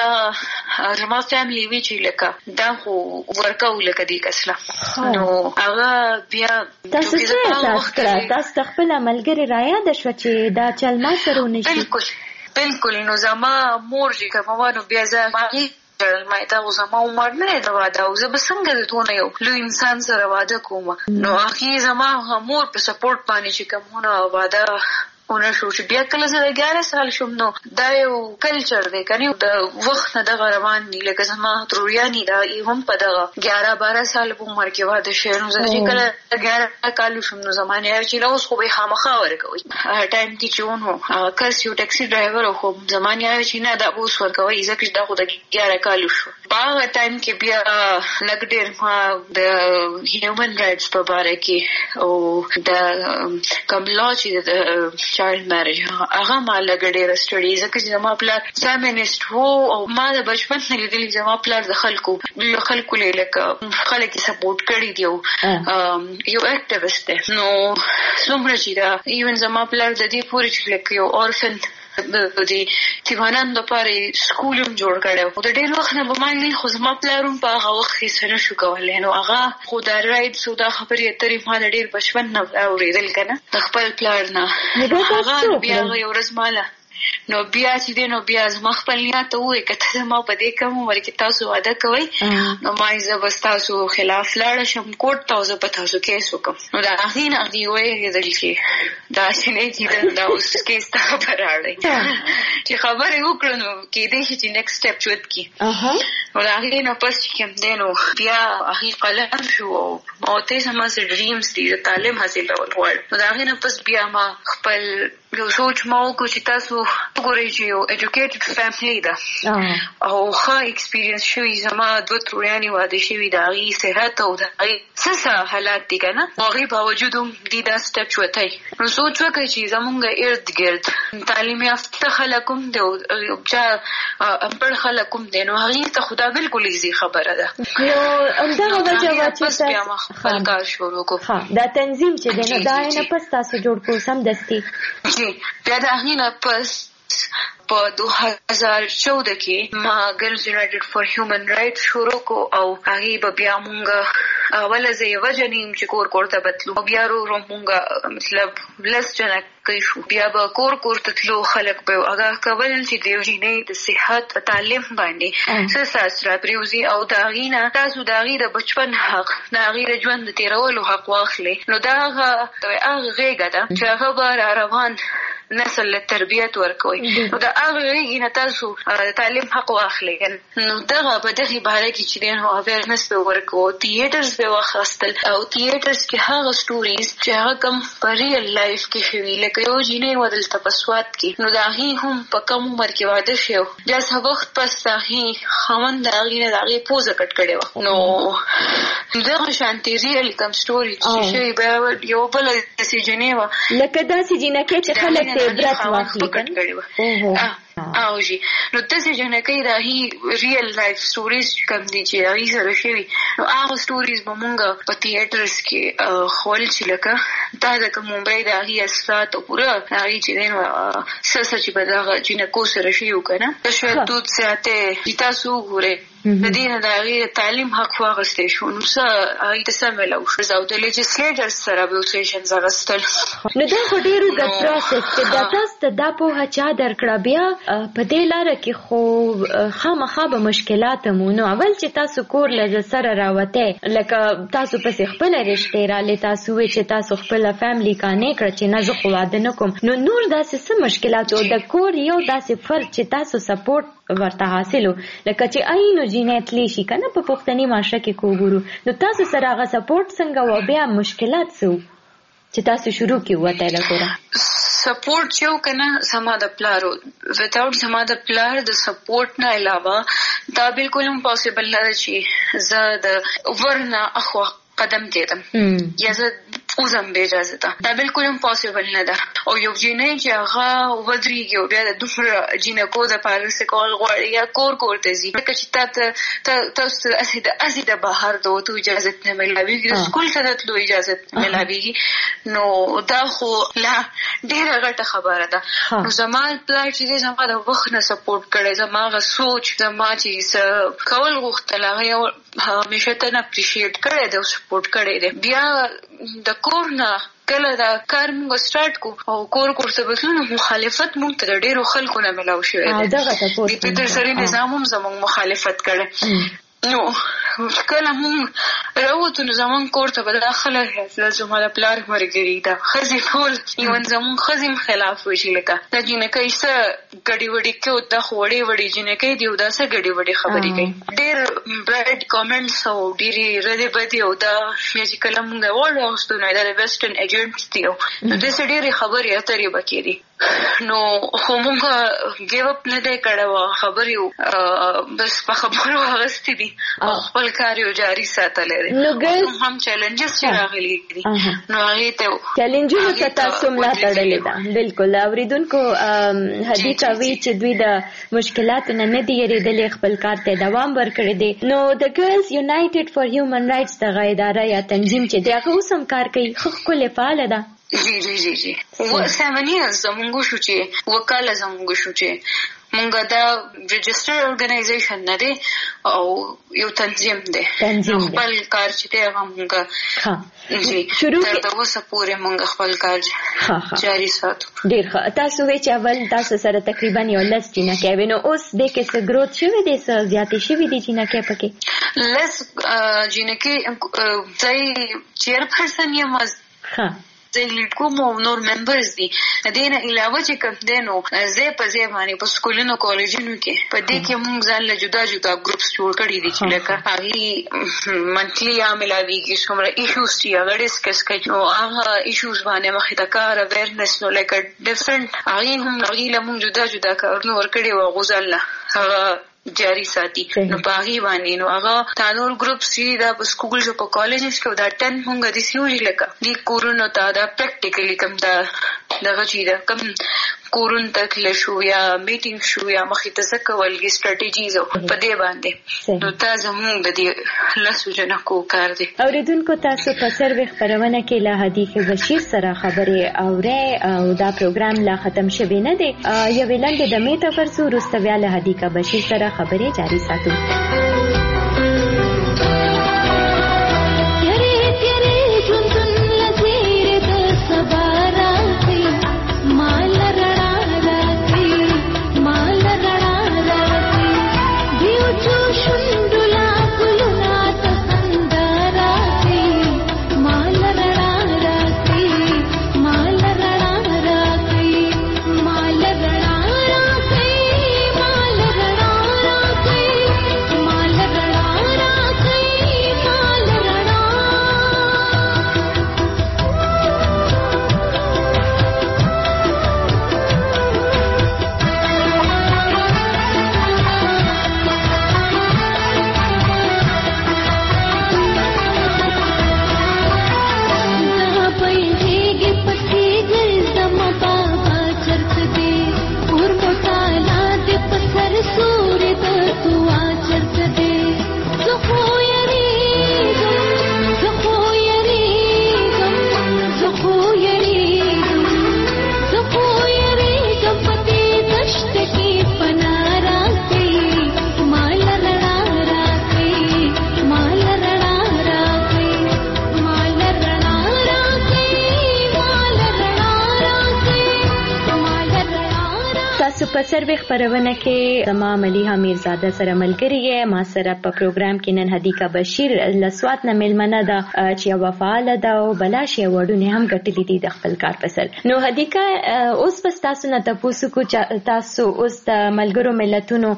زما فیملی وی چې لکه دا خو ورکوو لکه دې کس له نو هغه بیا تاسو څه احساس کړه؟ تاسو ته خپله ملګرې رایاده شوه چې دا چل ما سره ونه شي؟ بلکل بلکل. نو زما مور چې کومه وه نو بیا زه هغې ما ته خو زما عمر نه دی د واده او زه به څنګه د دونه یو لوی انسان سره واده کوم. نو هغې زما مور په سپورټ باندې چې کومونه واده ونه شو. چې بیا کله زه د ګیاره سال شوم نو دا یو کلچر دی که نه، د وخت نه دغه روان دي. لکه زما تروریانې دا هم په دغه ګیاره باره سال په عمر کې واده شوی. نو زه چې کله د ګیاره کالو شوم نو زما نه وایي چې نه اوس خو به یې خامخا ورکوئ. هغه ټایم کې چې و نو هغه کس یو ټکسي ډرایور و خو زما نه وایي چې نه دا به اوس ورکوئ ځکه چې دا خو د ګیاره کالو شو. په ټایم کې بیا لږ ډېر ما د هیومن رائټس په باره کې او د کوم لا چې د چایلډ میریج هغه ما لږ ډېر سټډي ځکه چې زما پلار فیمینیسټ وو او ما د بچپن نه لیدلي زما پلار د خلکو خلکو لکه خلک یې سپورټ کړي دي او یو اکټیویسټ دی نو څومره چې دا ایون زما پلار د دې پورې چې لکه یو اورفن د تیوانان لپاره سکول هم جوړ کړی او د ډېر وخت نه به ما ویل خو زما پلار هم په هغه وخت کې څه نشو کولی نو هغه خو دا رایټس او دا خبرې اترې ما د ډېر بچپن نه اورېدل که نه د خپل پلار نه هغه بیا هغه یو ورځ ماله نو بیا چې دی نو بیا زما خپل نیت ته ووایي که ته زما په دې کوم عمر کې تاسو واده کوئ نو ما یې زه به ستاسو خلاف لاړه شم کوټ ته او زه به تاسو کیس وکړم نو د هغې نه هغې ویېدل چې داسې نه کېدل دا اوس کیس ته خبر راړئ چې خبرې وکړو نو کېدای شي چې نیکسټ سټیپ چود کړي نو د هغې نه پس چې کوم دی نو بیا هغې قلم شو او موتی زما څه ډریمز دي د تعلیم حاصلول غواړم نو د هغې نه پس بیا ما خپل یو سوچ ما وکړو چې تاسو وګورئ چې یو ایجوکیټډ فیملی ده او ښه ایکسپیرینس شوي زما دوه ترویانې واده شوي د هغې صحت او د هغې څه څه حالات دي که نه خو هغې باوجود هم دي دا سټپ چوتی نو سوچ وکړئ چې زمونږ ارد ګرد تعلیم یافته خلک هم دی او چا امپړ خلک هم دی نو هغې ته خو دا بلکل ایزي خبره ده نو همدغه وجه وه چې بیا ما خپل کار شروع کړو دا تنظیم چې دی نو دا یې نه پس تاسو جوړ کړو سمدستي بیا د هغې نه پس په دوه هزار چوده کې ما ګرلز یونایټډ فار هیومن رایټس شروع کړو او هغې به بیا مونږ اوله زه یوه جنې یم چې کور کور ته به تلو بیا ورو ورو مونږ مطلب لس جنه کوي شو بیا به کور کور ته تلو خلک به هغه کول چې د یو جینۍ د صحت په تعلیم باندې څه ساس را پرېوځي او د هغې نه تاسو د هغې د بچپن حق د هغې د ژوند د تېرولو حق واخلئ نو دا هغه هغه غېږه ده چې هغه به را روان نسل له تربیت ورکوي نو د هغه غېږې نه تاسو د تعلیم حق واخلئ نو دغه په دغې باره کې چې دی نو اویرنس به ورکوو تیټرز به واخیستل او تیټرز کې هغه سټوریز چې هغه کوم په ریل لایف کې شوي لکه یو جینۍ وه دلته په سوات کې نو د هغې هم په کم عمر کې واده شوی و بیا څه وخت پس د هغې خاوند د هغې نه د هغې پوزه کټ کړې وه نو دغه شانتې ریل کوم سټوري چې شوي بیا یو بله داسې جینۍ وه لکه داسې جینکۍ چې خلک عبرت واخلي او جی نو داسې جنکۍ د هغې ریل لایف سټوریز کوم دي چې هغې سره شوي نو هغه سټوریز به مونږ په تیټرز کې خول چې لکه دا د کوم ممبۍ د هغې اثرات او پوره هغې چې دی نو څه څه چې به دغه جنکو سره شوي و که نه د شاید دود زیاتې چې تاسو وګورئ د دې نه د هغې د تعلیم حق واخیستی شو نو څه هغې ته څه میلاو شو او د لیجسلیټرز سره به اوسیشنز اخیستل نو دا خو ډېر اوږد پروسس دی دا تاسو ته دا پوهه چا درکړه بیا په دې لاره کې خو خامخا به مشکلات هم نو اول چې تاسو کور له سره راوتی لکه تاسو پسې خپله رشتې رالې تاسو وایي چې تاسو خپله فیملی قانع کړه چې نه زه خو واده نه کوم نو نور داسې څه مشکلات و د کور یو داسې فرد چې تاسو سپورټ ورته حاصل و لکه چې ای نو جینۍ تلی شي که نه په پښتني معاشره کې که وګورو نو تاسو سره هغه سپورټ څنګه و بیا مشکلات څه و چې تاسو شروع کې وتی له کوره سپورټ چې و که نه زما د پلار وتاوټ زما د پلار د سپورټ نه علاوه دا بلکل هم پاسبل نه ده چې زه د ورنه اخوا قدم کېدم یا زه اوزم بې اجازه ته دا بلکل هم پاسبل نه ده او یو جینۍ چې هغه ودرېږي او بیا د دومره جینکو دپاره څه کول غواړي یا کور کور ته ځي ځکه چې تا ته تاسو ته هسې د هسې د بهر د وتو اجازت نه میلاوېږي د سکول ته د تلو اجازت نه میلاوېږي نو دا خو لا ډېره غټه خبره ده نو زما پلار چې دی زما د وخت نه سپورټ کړی زما هغه سوچ زما چې څه کول غوښتل هغه یو همیشه ته نه اپریشیټ کړی دی او سپورټ کړی دی بیا د کور نه کله دا کار موږ سټارټ کړو او کور کور ته بتلو نو مخالفت موږ ته د ډېرو خلکو نه میلاو شوی دی د پیټرسري نظام هم زموږ مخالفت کړی نو کله هم راووتو نو زمونږ کور ته به دا خلک راتلل زما د پلار ملګري دا ښځې ټول ایون زمونږ ښځې هم خلاف وشي لکه دا جینکۍ څه ګډې وډې کوي دا خو وړې وړې جینکۍ دي او دا څه ګډې وډې خبرې کوي ډېر بیډ کامنټس او ډېرې ردې بدې او دا بیا چې کله مونږ اواډ واخیستو نو دا د ویسټرن ایجنټس دي نو داسې ډېرې خبرې اترې به کېدې نو خو مونږ ګیو اپ نه دی کړی وه خبرې بس په خبرو اخیستې دي او خپل کار یو جاري ساتلی دی هم چیلنجز چې راغلي دي نو هغې ته چیلنجونو ته تاسو ملا تړلې ده بالکل اورېدونکو حدیثه وی چې دوی د مشکلاتو نه نه دي یېرېدلې خپل کار ته دوام ورکړی دی نو د ګرلز یونایټډ فار هیومن رایټس دغه اداره یا تنظیم چې دی هغه اوس هم کار کوي ښه ښکلې فعاله ده جی جی جی جی و سیون ایئرز زمونږ شو چې وکاله زمونږ شو چې مونږ دا رجسټر ارګنایزیشن نه دی او یو تنظیم دی خپل کار چې دی هغه مونږ جی تر د اوسه پورې مونږ خپل کار جاري ساتو ډېر ښه تاسو وایئ چې اول تاسو سره تقریبا یو لس جینکۍ وې نو اوس دې کې څه ګروت شوی دی څه زیاتې شوي دي جینکۍ پکې لس جینکۍ ځای چیرپرسن یم ښه زه لیډ کوم او نور ممبرز دي د دې نه علاوه چې کوم دی نو ځای په ځای باندې په سکولونو کالجونو کې په دې کې موږ ځان له جدا جدا ګروپس جوړ کړي دي چې لکه هغې منتلي یا ملاویږي څومره ایشوز چې هغه ډسکس کوي نو هغه ایشوز باندې مخې ته کار اویرنس نو لکه ډفرنټ هغې هم هغې له موږ جدا جدا کارونه ورکړي وو هغو ځان له هغه جاری ساتي نو په هغې باندې نو هغه تا نور ګروپس چې دا په سکول په کالجز کې دا ټن مونږ داسې وژي لکه دې کورونو ته دا پریکټیکلي کوم دا دغه چې دا کوم کورونو ته تللی شو یا میټینګ شو یا مخې ته څه کول دي سټراټیجیز او په دې باندې نو دا زموږ د دې لسو جنکو کار دی اورېدونکو تاسو په سروې خپرونه کې له حدیث بشیر سره خبرې اورئ او دا پروګرام لا ختم شوی نه دی یوې لنډې دمې ته ورځو وروسته بیا له حدیث بشیر سره خبرې جاري ساتو په سروې خپرونه کې زما ملیحه میرزاده سره ملګري یې ما سره په پروګرام کې نن حدیثه بشیر له سوات نه میلمنه ده چې یوه فعاله ده او بلا شی وړونه هم ګټلي دي د خپل کار په سر نو حدیثه اوس بس تاسو نه تاسو کو تاسو اوس د ملګرو ملتونو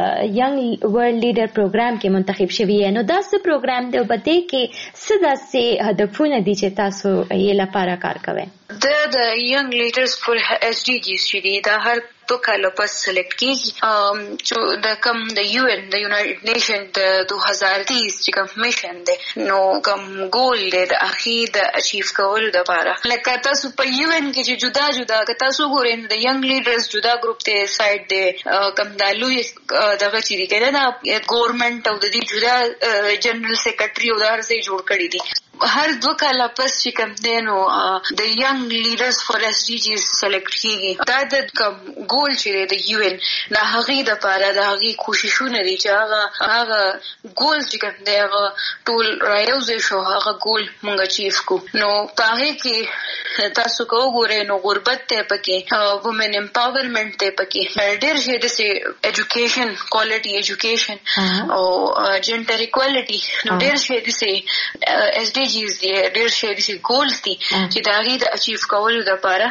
ینګ ورلد لیډر پروګرام کې منتخب شوی نو دا څه پروګرام دی په دې کې څه داسې هدفونه دي چې تاسو یې لپاره کار کوئ د د ینګ لیډرز فور ایس ډي جیز چې دي دا هر دو کاله پس سلیکټ کیږي چې د کوم د یو ان د یونایټډ نیشن د دو هزار تیس چې کوم میشن دی نو کوم ګول دی د هغې د اچیو کولو دپاره لکه تاسو په یو ان کې چې جدا جدا که تاسو ګورئ د ینګ لیډرز جدا ګروپ دی سایډ دی کوم دا لوی دغه چې دی که نه دا ګورمنټ او د دې جدا جنرل سیکرټري او دا هر ځای جوړ کړي دي هر دوه کاله پس چې کوم دی نو د ینګ لیډرز فور ایس ډي جیز سلیکټ کیږي. دا د ګول چې د یو ان د هغې دپاره د هغې کوششونه دي چې هغه هغه ګول چې کوم دی هغه ټول رایوځای شو، هغه ګول مونږ اچیف کو. نو په هغې کې تاسو که وګورئ نو غربت دی پکې، وومن امپاورمنټ دی پکې، ډېر شی داسې ایجوکیشن، کوالټي ایجوکیشن او جنډر ایکوالټي، نو ډېر شی داسې ایس ډي جیز دي، ډېر شی داسې ګولز دي چې د هغې د اچیف کولو دپاره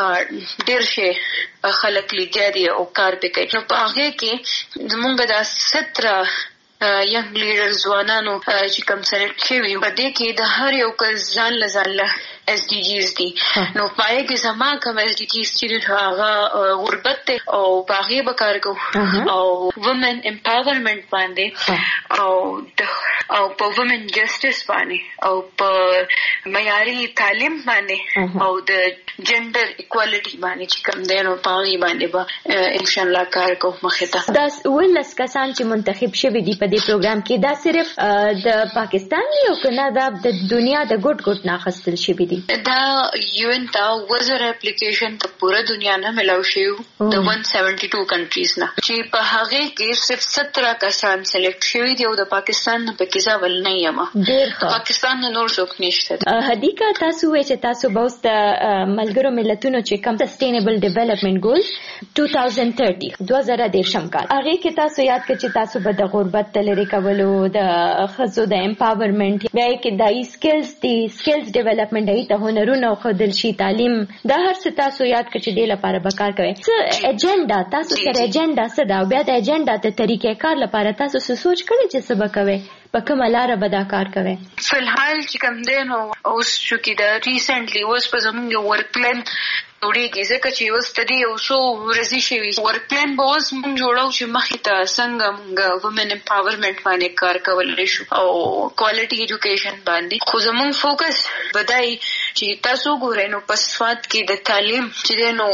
ډېر شی خلک لګیا دي او کار پې کوي. نو په هغې کې زمونږ دا ستره ینګ لیډر ځوانانو چې کوم سلیکټ شوي په دې کې د هر یو کس ځان له ځان له ایس ډي جیز دي. نو په هغې کې زما کوم ایس ډي جیز چې هغه غربت دی او په هغې به کار کوو او وومن امپاورمنټ باندې او او په وومن جسټس باندې او په معیاري تعلیم باندې او د جنډر ایکوالټي باندې چې کوم دی نو په هغې باندې به انشاءالله کار کوو مخې ته. دا اوولس کسان چې منتخب شوي دي په دې پروګرام کې، دا صرف د پاکستان دی او که نه دا د دنیا د ګوټ ګوټ نه اخیستل شوي دي؟ دا یو ان ته وزر اپلیکیشن ته پوره دنیا نه ملاو شوي د ون سیونټي ټو کنټریز نه، چې په هغې کې صرف ستره کسان سلیکټ شوي دي او د پاکستان نه پکې زه اول نه یم. د پاکستان نه نور څوک نشته. هدیکه تاسو وایئ چې تاسو به اوس د ملګرو ملتونو چې کوم سسټینیبل ډیولپمنټ ګولز دوه زره تیس دوه زره دېرشم کال هغې کې تاسو یاد کړئ چې تاسو به د غربت د لرې کولو، د ښځو د امپاورمنټ، بیا یې کې د سکلز دي سکلز ډیولپمنټ، هغې ته هنرونه ښودل شي، تعلیم، دا هر څه تاسو یاد کړئ چې دې لپاره به کار کوئ. څه ایجنډا تاسو سره ایجنډا څه ده او بیا د ایجنډا د طریقې کار لپاره تاسو څه سوچ کړئ چې څه به کوئ، په کومه لاره به دا کار کوئ؟ فلحال چې کوم دی نو اوس چونکې دا ریسنټلی اوس په زمونږ یو ورک پلان جوړېږي، ځکه چې اوس ته دې یو څو ورځې شوي. ورک پلان به اوس مونږ جوړو چې مخې ته څنګه مونږ وومن امپاورمنټ باندې کار کولی شو او کوالټي ایجوکیشن باندې. خو زمونږ فوکس به دا وي چې تاسو وګورئ نو په صفات کې د تعلیم چې دی نو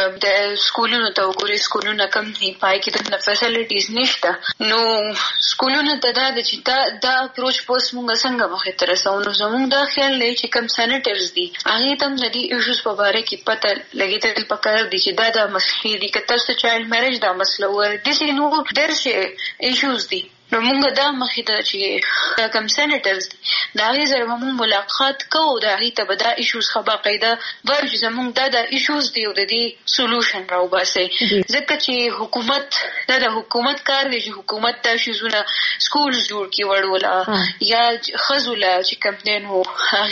د سکولونو ته وګورئ، سکولونه کم دي، په هغې کې دونه فیسلیټیز نشته. نو سکولونو ته دا ده چې دا دا اپروچ به اوس مونږ څنګه مخې ته رسوو. نو زمونږ دا خیال دی چې کم سینیټرز دي هغې ته هم د دې ایشوز په باره کې پته لګېدل پکار دي چې دا دا مسلې دي، که تاسو چایلډ میرج دا مسله ووایئ، داسې نور ډېر شی ایشوز دي. نو مونږ دا مخې ته چې دا کوم سینیټرز دي د هغې سره به مونږ ملاقات کوو، د هغې ته به دا ایشوز ښه باقاعده وایو چې زمونږ دا دا ایشوز دي او د دې سولوشن راوباسئ. ځکه چې حکومت دا د حکومت کار دی چې حکومت دا شیزونه سکولز جوړ کړي وړوله یا ښځو له چې کوم دی نو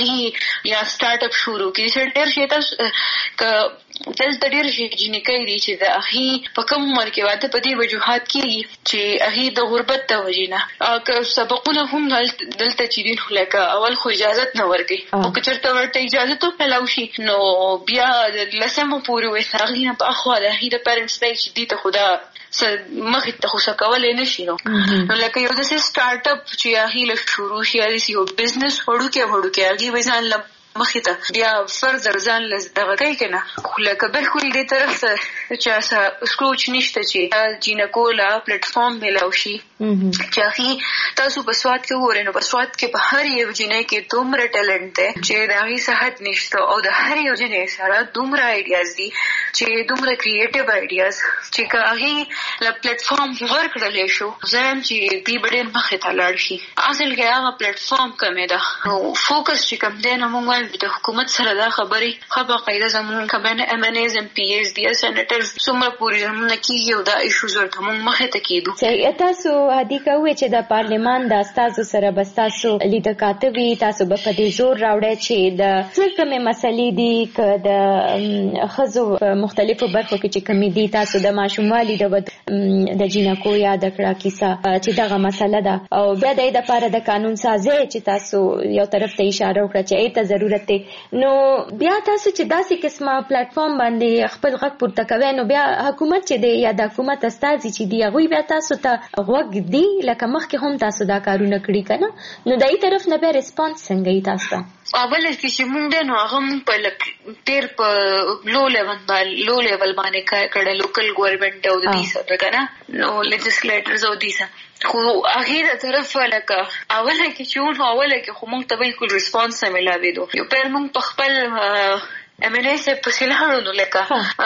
هغې یا سټارټ اپ شروع کړي. ډېر شی تاسو که دلته ډېر شي جنکۍ دي چې د هغې په کوم عمر کې واده په دې وجوهات کېږي چې هغې د غربت د وجې نه، که سبقونه هم دلته چې دي لکه اول خو اجازت نه ورکوي، خو که چېرته ورته اجازت ومیلاو شي نو بیا د لسمه پورې وایي هغې نه په اخوا د هغې د پیرنټس دی چې دې ته خو دا مخې ته خو څه کولی نه شي. نو نو لکه یو داسې سټارټ اپ چې هغې له شروع شي، یا داسې یو بزنس وړوکی وړوکی هغې به ځان له مخې ته بیا فردر ځان له دغه کوي که نه. خو لکه بلکل دې طرف ته چا سکروچ نشته چې جینکو له پلیټفارم میلاو شي چې هغې تاسو په سوات کې وګورئ نو په سوات کې په هر یو جینۍ کې دومره ټیلنټ دی چې د هغې صحت نشته او د هر یو جینۍ سره دومره آیډیاز دي چې دومره کریټیو آیډیاز چې که هغې له پلیټفارم ورکړلی شو زه یم چې دوی به ډېر مخې ته لاړ شي. اصل کې هغه پلیټفارم کمې ده. نو فوکس چې کوم دی نو مونږ د حکومت سره دا خبرې ښه باقاعده زمونږ که ایم این ایز ایم پي ایز دي یا سینیټرز څومره پورې زمونږ کېږي او دا ایشوز ورته مونږ مخې ته کېدو. صحیح. تاسو هدیکه ووایئ چې د پارلمان د استازو سره به ستاسو لیده کاته وي، تاسو به په دې زور راوړئ چې د څه کومې مسلې دي که د ښځو په مختلفو برخو کې چې کومې دي، تاسو د ماشوموالي د جینکو یاده کړه کیسه چې دغه مسله ده، او بیا د دې دپاره د قانون سازۍ چې تاسو یو طرف ته اشاره وکړه چې ای ته ضرورت دی. نو بیا تاسو چې داسې قسمه پلیټفارم باندې خپل غږ پورته کوئ نو بیا حکومت چې دی یا د حکومت استازي چې دي هغوی بیا تاسو ته غوږ دی لکه مخکې هم تاسو دا کارونه کړی کنه نو دای طرف نه به ریسپانس څنګه ای تاسو اول کې چې مونږ د نو هغه په لک ډیر په لو لیول باندې لو لیول باندې کړه لوکل ګورنمنت او د دې سره کنه نو لیجسلیټرز او دې سره خو هغه طرف لکه اوله کې چې ونه اوله کې خو مونږ ته بالکل ریسپانس نه ملاوي دو یو پر مونږ په خپل ام ان اس په سلهانو لکه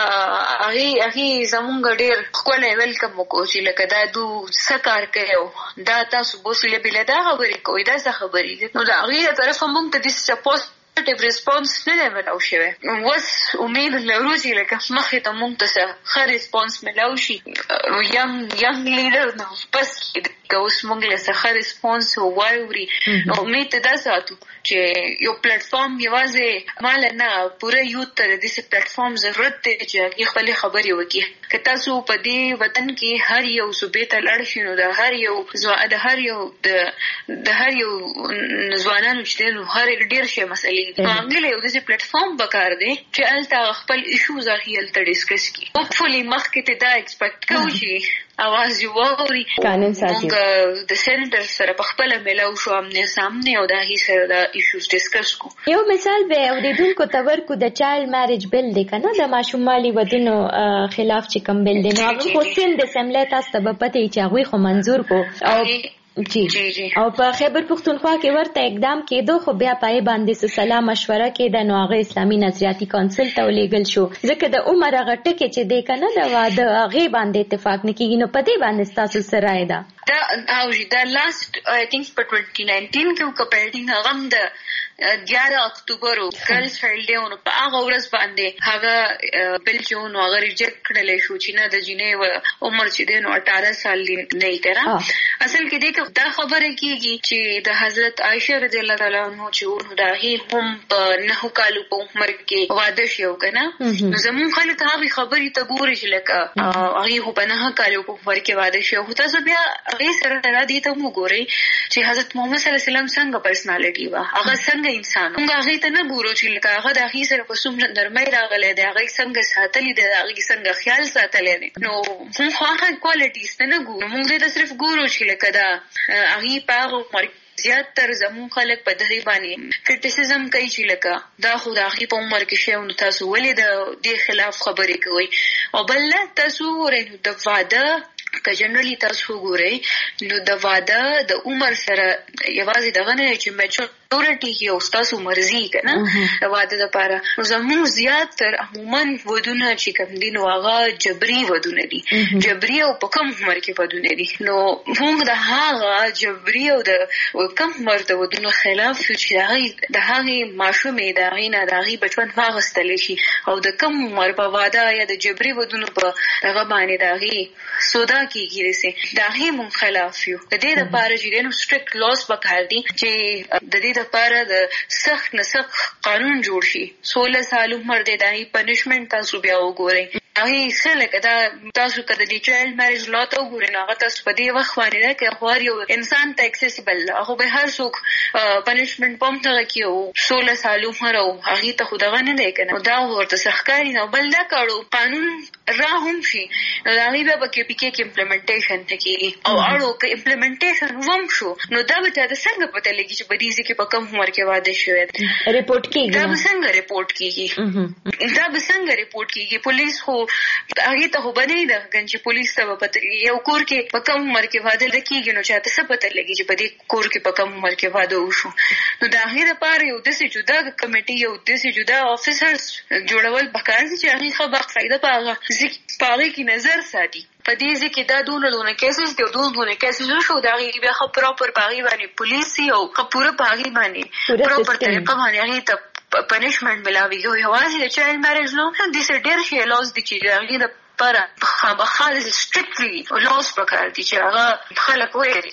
هغه هغه زمونږ ډیر خپل ویلکم وکړو چې لکه دا دو سکار کړو دا تاسو بوسله بل دا خبرې کوي دا څه خبرې نو دا هغه طرف مونږ ته د سپورت پوزټیو ریسپانس نه ملاو شوی وس امید لرو چې لکه مخې ته مونږ ته ښه ریسپانس ملاو شي یم یم لیډر نو پس که اوس مونږ له ښه ریسپانس وایوري نو امید ته دا ساتو چې یو پلیټ فارم یوازې مال نه پوره یوت ته د دې پلیټ فارم ضرورت دی چې خپل خبرې وکړي که تاسو په دې وطن کې هر یو صوبې ته لاړ شئ نو د هر یو د هر یو د هر یو ځوانانو چې نو هر ډیر شي مسلې هغه له یو داسې پلیټ فارم پکار دی چې الته خپل ایشوز هغه ته ډیسکس کړي هوپفولي مخکې ته دا ایکسپیکټ کوو چې اواز یو ووري قانون ساتي د سېنټر سره په خپل ملاو شو امنه سامنے او دا هي سره دا ایشوز ډیسکس کو یو مثال به اوریدونکو تور کو د چایلډ میریج بل دی کنه د ماشومالي ودونو خلاف چې کوم بل دی نو هغه خو سیم د سملې تاسو ته په پته چې هغه خو منزور کو او جی جی او په خیبر پختونخوا کې ورته اقدام کېدو خو بیا پای باندې سلا مشوره کېده نو هغه اسلامي نظریاتي کونسل ته ولېګل شو ځکه د عمر هغه ټکي چې دی کنه د واده هغه باندې اتفاق نه کیږي نو په دې باندې تاسو سره راي ده دا او دا لاست آی تھنک په twenty nineteen کې کپیټینګ هغه د ګیارہ اکتوبر او ګرل چایلډ ډے نو په هغه ورځ باندې هغه بل چې نو هغه ریجیکټ کړل شو چې نه د جنې عمر چې دی نو eighteen سال نه کړه اصل کې دی دا خبره کیږي چې د حضرت عائشہ رضی الله تعالی عنها چې نو دا هی هم په نه کالو په عمر کې واده شو کنه نو زمون خلک هغه خبرې ته ګوري چې لکه هغه په نه کالو په عمر کې واده شو تاسو بیا هغه سره را دي ته مو ګوري چې حضرت محمد صلی الله علیه وسلم څنګه پرسنالټي وا هغه څنګه انسان هغه هغه ته نه ګورو چې لکه هغه د هغه سره په څومره نرمۍ راغلی دی هغه څنګه ساتلی دی هغه څنګه خیال ساتلی دی نو موږ هغه کوالټیز ته نه ګورو موږ ته صرف ګورو چې لکه دا هغه په عمر زیات تر زمون خلک په دغه باندې کریټیسیزم کوي چې لکه دا خو د هغه په عمر کې شی نو تاسو ولې د دې خلاف خبرې کوي او بل تاسو ورته د واده که جنرالي تاسو ګورئ نو د واده د عمر سره یوازې دغه نه چې میچورټي کې او تاسو مرزي کنه د واده لپاره نو زموږ زیات تر عموما ودونه چې کوم دي نو هغه جبري ودونه دي جبري او په کم عمر کې ودونه دي نو موږ د هغه جبري او د کم عمر د ودونو خلاف چې هغه د هغه ماشومې د هغه نه د هغه بچپن واغستل شي او د کم عمر په واده یا د جبري ودونو په هغه باندې د هغه سودا کیږي رسې دا هی مون خلاف یو د دې لپاره چې نو سټریکټ لاس وکړ دي چې د دې لپاره د سخت نه سخت قانون جوړ شي سولہ سال عمر د دای پنیشمنت تاسو بیا وګورئ هغه څه لکه دا تاسو کده د چایلډ میریج لا ته وګورئ نو هغه تاسو په دې وخت باندې دا کې خو یو انسان ته اکسیسیبل هغه به هر څوک پنیشمنت پم ته کیو سولہ سال عمر او هغه ته خو دغه نه دی کنه دا ورته سخکاری نه بل دا کړو قانون را هم شي نو دا غیبه به کې پکې کې امپلیمنټیشن ته کې او اړو کې امپلیمنټیشن وم شو نو دا به ته څنګه پته لګي چې بدیزي کې په کم عمر کې واده شوی ریپورت کیږي دا به څنګه ریپورت کیږي دا به څنګه ریپورت کیږي پولیس خو هغه ته وبني دا چې پولیس ته پته یو کور کې په کم عمر کې واده کیږي نو چاته څه پته لګي چې په دې کور کې په کم عمر کې واده وشو نو دا هغه لپاره یو د څه جدا کمیټي یو د څه جدا افیسرز جوړول پکار دي چې هغه خبره فائدہ پاغه پاره کې نظر ساتي په دې ځکه دا دونه دونه کیسز دی دونه کیسز شو دا غي بیا خو پراپر پاره باندې پولیسي او پوره پاره باندې پراپر طریقه باندې هغه ته پنیشمنت ملاوي یو یوازې د چایلډ میریج نو هم د سر ډیر شي لاس دي چې هغه د پر خالص سټریکټلی لاس پکار دي چې هغه خلک وایي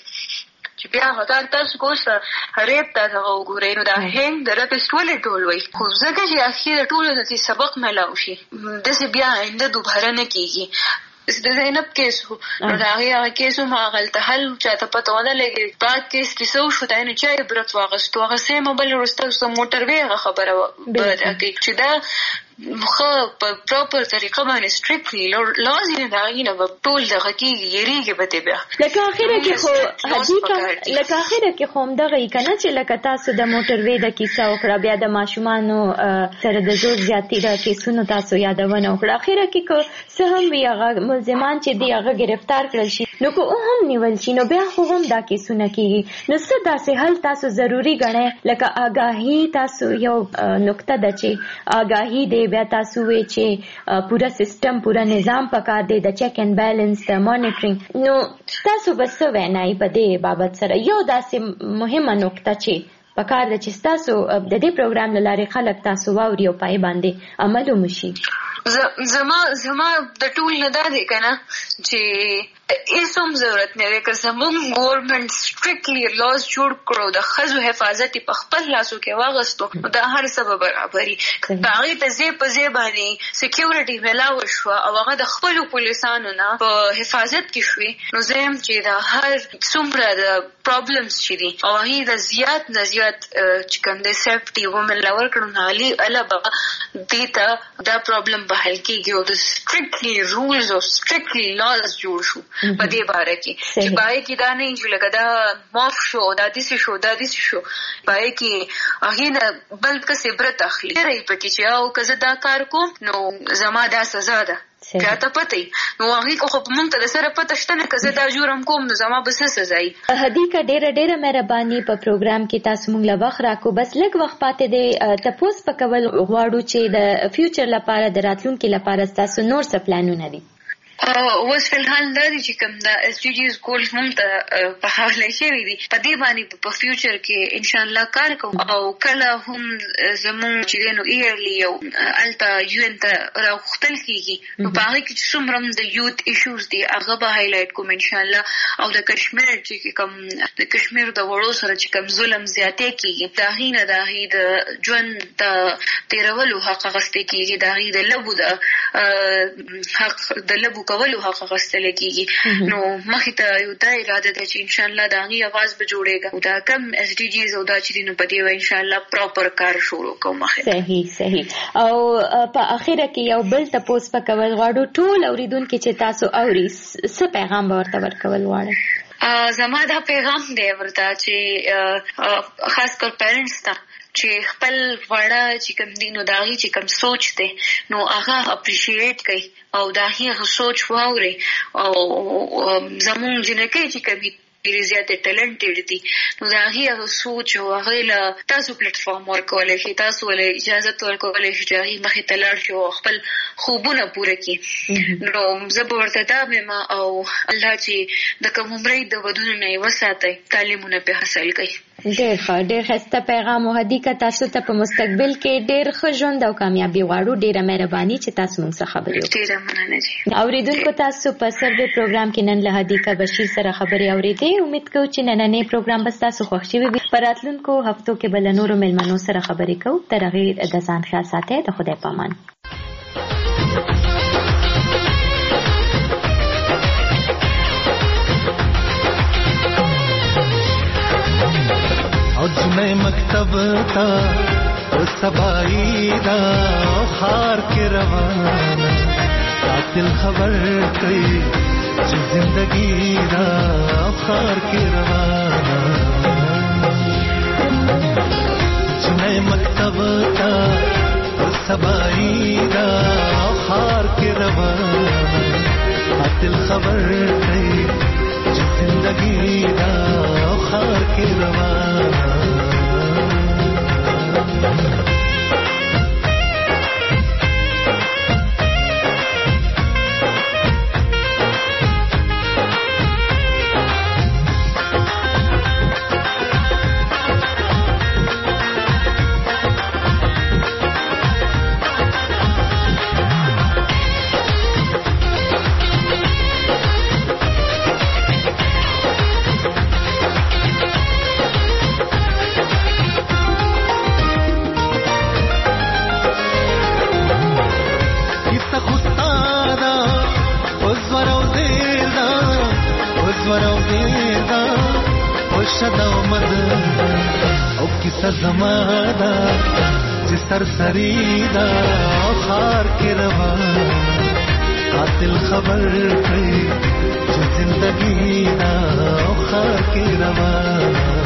چې بیا هغه تاسو کوسه ریپ تاسو وګورئ نو دا هند د رپسټ ولې ټول وای خو ځکه چې اخیره ټول د سبق ملاو شي د څه بیا آینده دوباره نه کیږي د زینب کیسو نو دا هغه کیسو ما غلطه حل چاته پته ونه لګي پات کیس کې سو شو دا نه چې برت واغستو هغه سم بل ورستو سم موټر وی هغه خبره به کې چې دا خو په پراپر طریقه باندې سټریکټلی لازم دا غینه په ټول دغه کې یریږي به بیا لکه اخره کې خو حدیث لکه اخره کې خو دغه کنه چې لکه تاسو د موټر وې د کیسه وکړه بیا د ماشومانو سره د زور زیاتی د کیسونو تاسو یادونه وکړه اخره کې کو څه هم وی هغه ملزمان چې دی هغه گرفتار کړل شي نو کو هم نیول شي نو بیا خو هم دا کیسونه کیږي نو څه داسې حل تاسو ضروری ګڼئ لکه آگاهی تاسو یو نقطه ده چې آگاهی دی بیا تاسو وی چې پورا سیستم پورا نظام پکار دی د چیک اینڈ بیلنس د مانیټرینګ نو تاسو بس وینای په دې بابت سره یو داسې مهمه نقطه چې پکار د چې تاسو د دې پروګرام لاره خلک تاسو واوري او پای باندې عمل وشي زما زما د ټول نه دا دی کنه چې ایسوم ضرورت نه لري که زموږ ګورنمنت سټریکټلی لاز جوړ کړو د ښځو حفاظت په خپل لاسو کې واغستو دا هر څه برابري هغې ته ځای په ځای باندې سکیورټي میلاو شوه او هغه د خپلو پولیسانو نه په حفاظت کې شوې نو زه یم چې دا هر څومره د پرابلمس چې دي او هغې د زیات نه زیات چې کوم دی سیفټي ومن له ورکړو نه هلې هله به دې ته دا پرابلم به حل کېږي او د سټریکټلی رولز او سټریکټلی لاز جوړ شو په دې باره کې چې پای کې دا نه چې لکه دا معاف شو دا داسې شو دا داسې شو پای کې هغې نه بل کس عبرت اخلي رهي پکې چې او که زه دا کار کوم نو زما دا سزا ده بیا ته پته وي نو هغې که خو په مونږ ته د سره پته شته نه که زه دا جرم کوم نو زما به څه سزا وي هدیکه ډېره ډېره مهرباني په پروګرام کې تاسو مونږ له وخت راکو بس لږ وخت پاتې دی تپوس په کول غواړو چې د فیوچر لپاره د راتلونکي لپاره ستاسو نور څه پلانونه دي اوس فلحال دا دی چې کوم د اس ډي جیز ګولز موږ ته په حواله شوي دي په دې باندې په فیوچر کې انشاءالله کار کوو او کله هم زموږ چې دی نو ایرلی یو هلته یو ان ته راغوښتل کېږي نو په هغې کې چې څومره هم د یوت ایشوز دي هغه به هایلایټ کوم انشاءالله او د کشمیر چې کوم د کشمیر د وړو سره چې کوم ظلم زیاتی کېږي د هغې نه د هغې د ژوند د تېرولو حق اخیستی کېږي د هغې د لبو د حق د لبو کولو حق غوښتل کېږي نو مخې ته یو دا اراده ده چې انشاءالله د هغې اواز به جوړېږي او دا کم اس ډي جیز او دا چې دي نو په دې به انشاءالله پراپر کار شروع کوو مخې ته صحیح صحیح او په اخره کې یو بل تپوس په کول غواړو ټول اورېدونکي چې تاسو اوري څه پیغام به ورته ورکول غواړئ زما دا پیغام دی ورته چې خاص کر پیرنټس ته چې خپل وړه چې کوم دي نو د هغې چې کوم سوچ دی نو هغه اپریشیټ کوي او د هغې هغه سوچ واورئ او زموږ جنکۍ چې کوم ډېرې زیاتې ټیلنټډ دي نو د هغې هغه سوچ او هغې له تاسو پلیټفارم ورکولی شي تاسو ولې اجازت ورکولی شي چې هغې مخې ته لاړ شي او خپل خوبونه پوره کړي نو زه به ورته دا وایم او الله چې د کوم عمرۍ د ودونو نه یې وساتئ تعلیمونه پرې حاصل کړئ ډېر ښه ډېر ښایسته پیغام او هدیکه تاسو ته په مستقبل کې ډېر ښه ژوند او کامیابي غواړو ډېره مهرباني چې تاسو موږ سره خبرې وکړئ ډېره مننه جي اورېدونکو تاسو په سروې پروګرام کې نن له هدیکه بشیر سره خبرې اورېدې امید کوو چې نننی پروګرام به ستاسو خوښ شوی وي په راتلونکو هفتو کې به له نورو مېلمنو سره خبرې کوو تر هغې د ځان خیال ساتئ د خدای په امان आज मैं मकतब था वो सबाई दा खार के रवाना कातिल खबर कई जो जिंदगी दा खार के रवाना आज मैं मकतब था वो सबाई दा खार के रवाना कातिल खबर कई जो जिंदगी दा खार के रवाना سرسری دا خار کې روان قاتل خبر کړي چې زندگی دا خار کې روان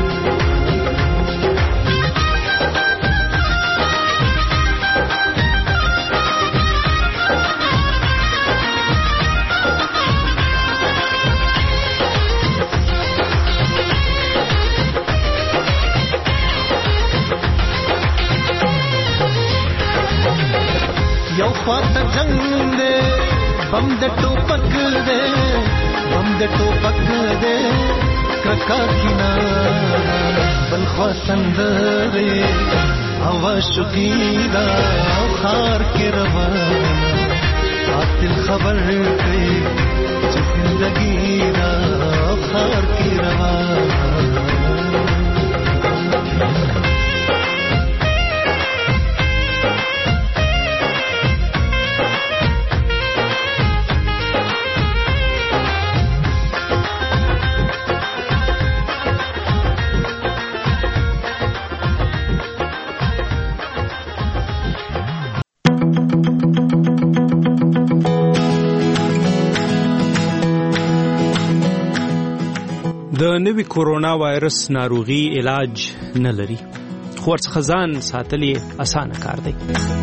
خواته جنگ دے بم د ټوپک دے بم د ټوپک دے کرکا کینا بل خوا سندرے هوا شقیدا خار کې روان قاتل خبر کړي چې زندگی دا خار کې روان د نوي کورونا وایرس ناروغي علاج نه لري خو ورڅخه ځان ساتل یې اسانه کار دی.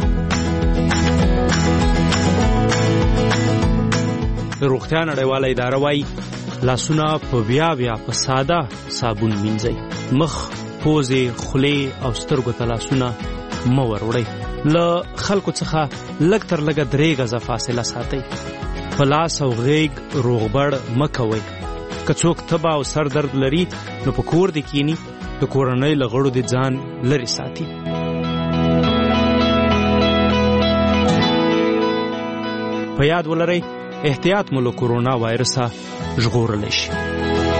د روغتیا نړیواله اداره وایي لاسونه په بیا بیا په ساده صابون مینځئ. مخ، پوزې، خولې او سترګو ته لاسونه مه وروړئ. له خلکو څخه لږ تر لږه درې غزه فاصله ساتئ. په لاس او غیږ روغبړ مه کوئ. که څوک تبه او سر درد لري نو په کور دې کینی د کورنۍ له غړو دې ځان لرې ساتي. په یاد ولرئ احتیاط مو له کورونا وایرسه ژغورلی شي.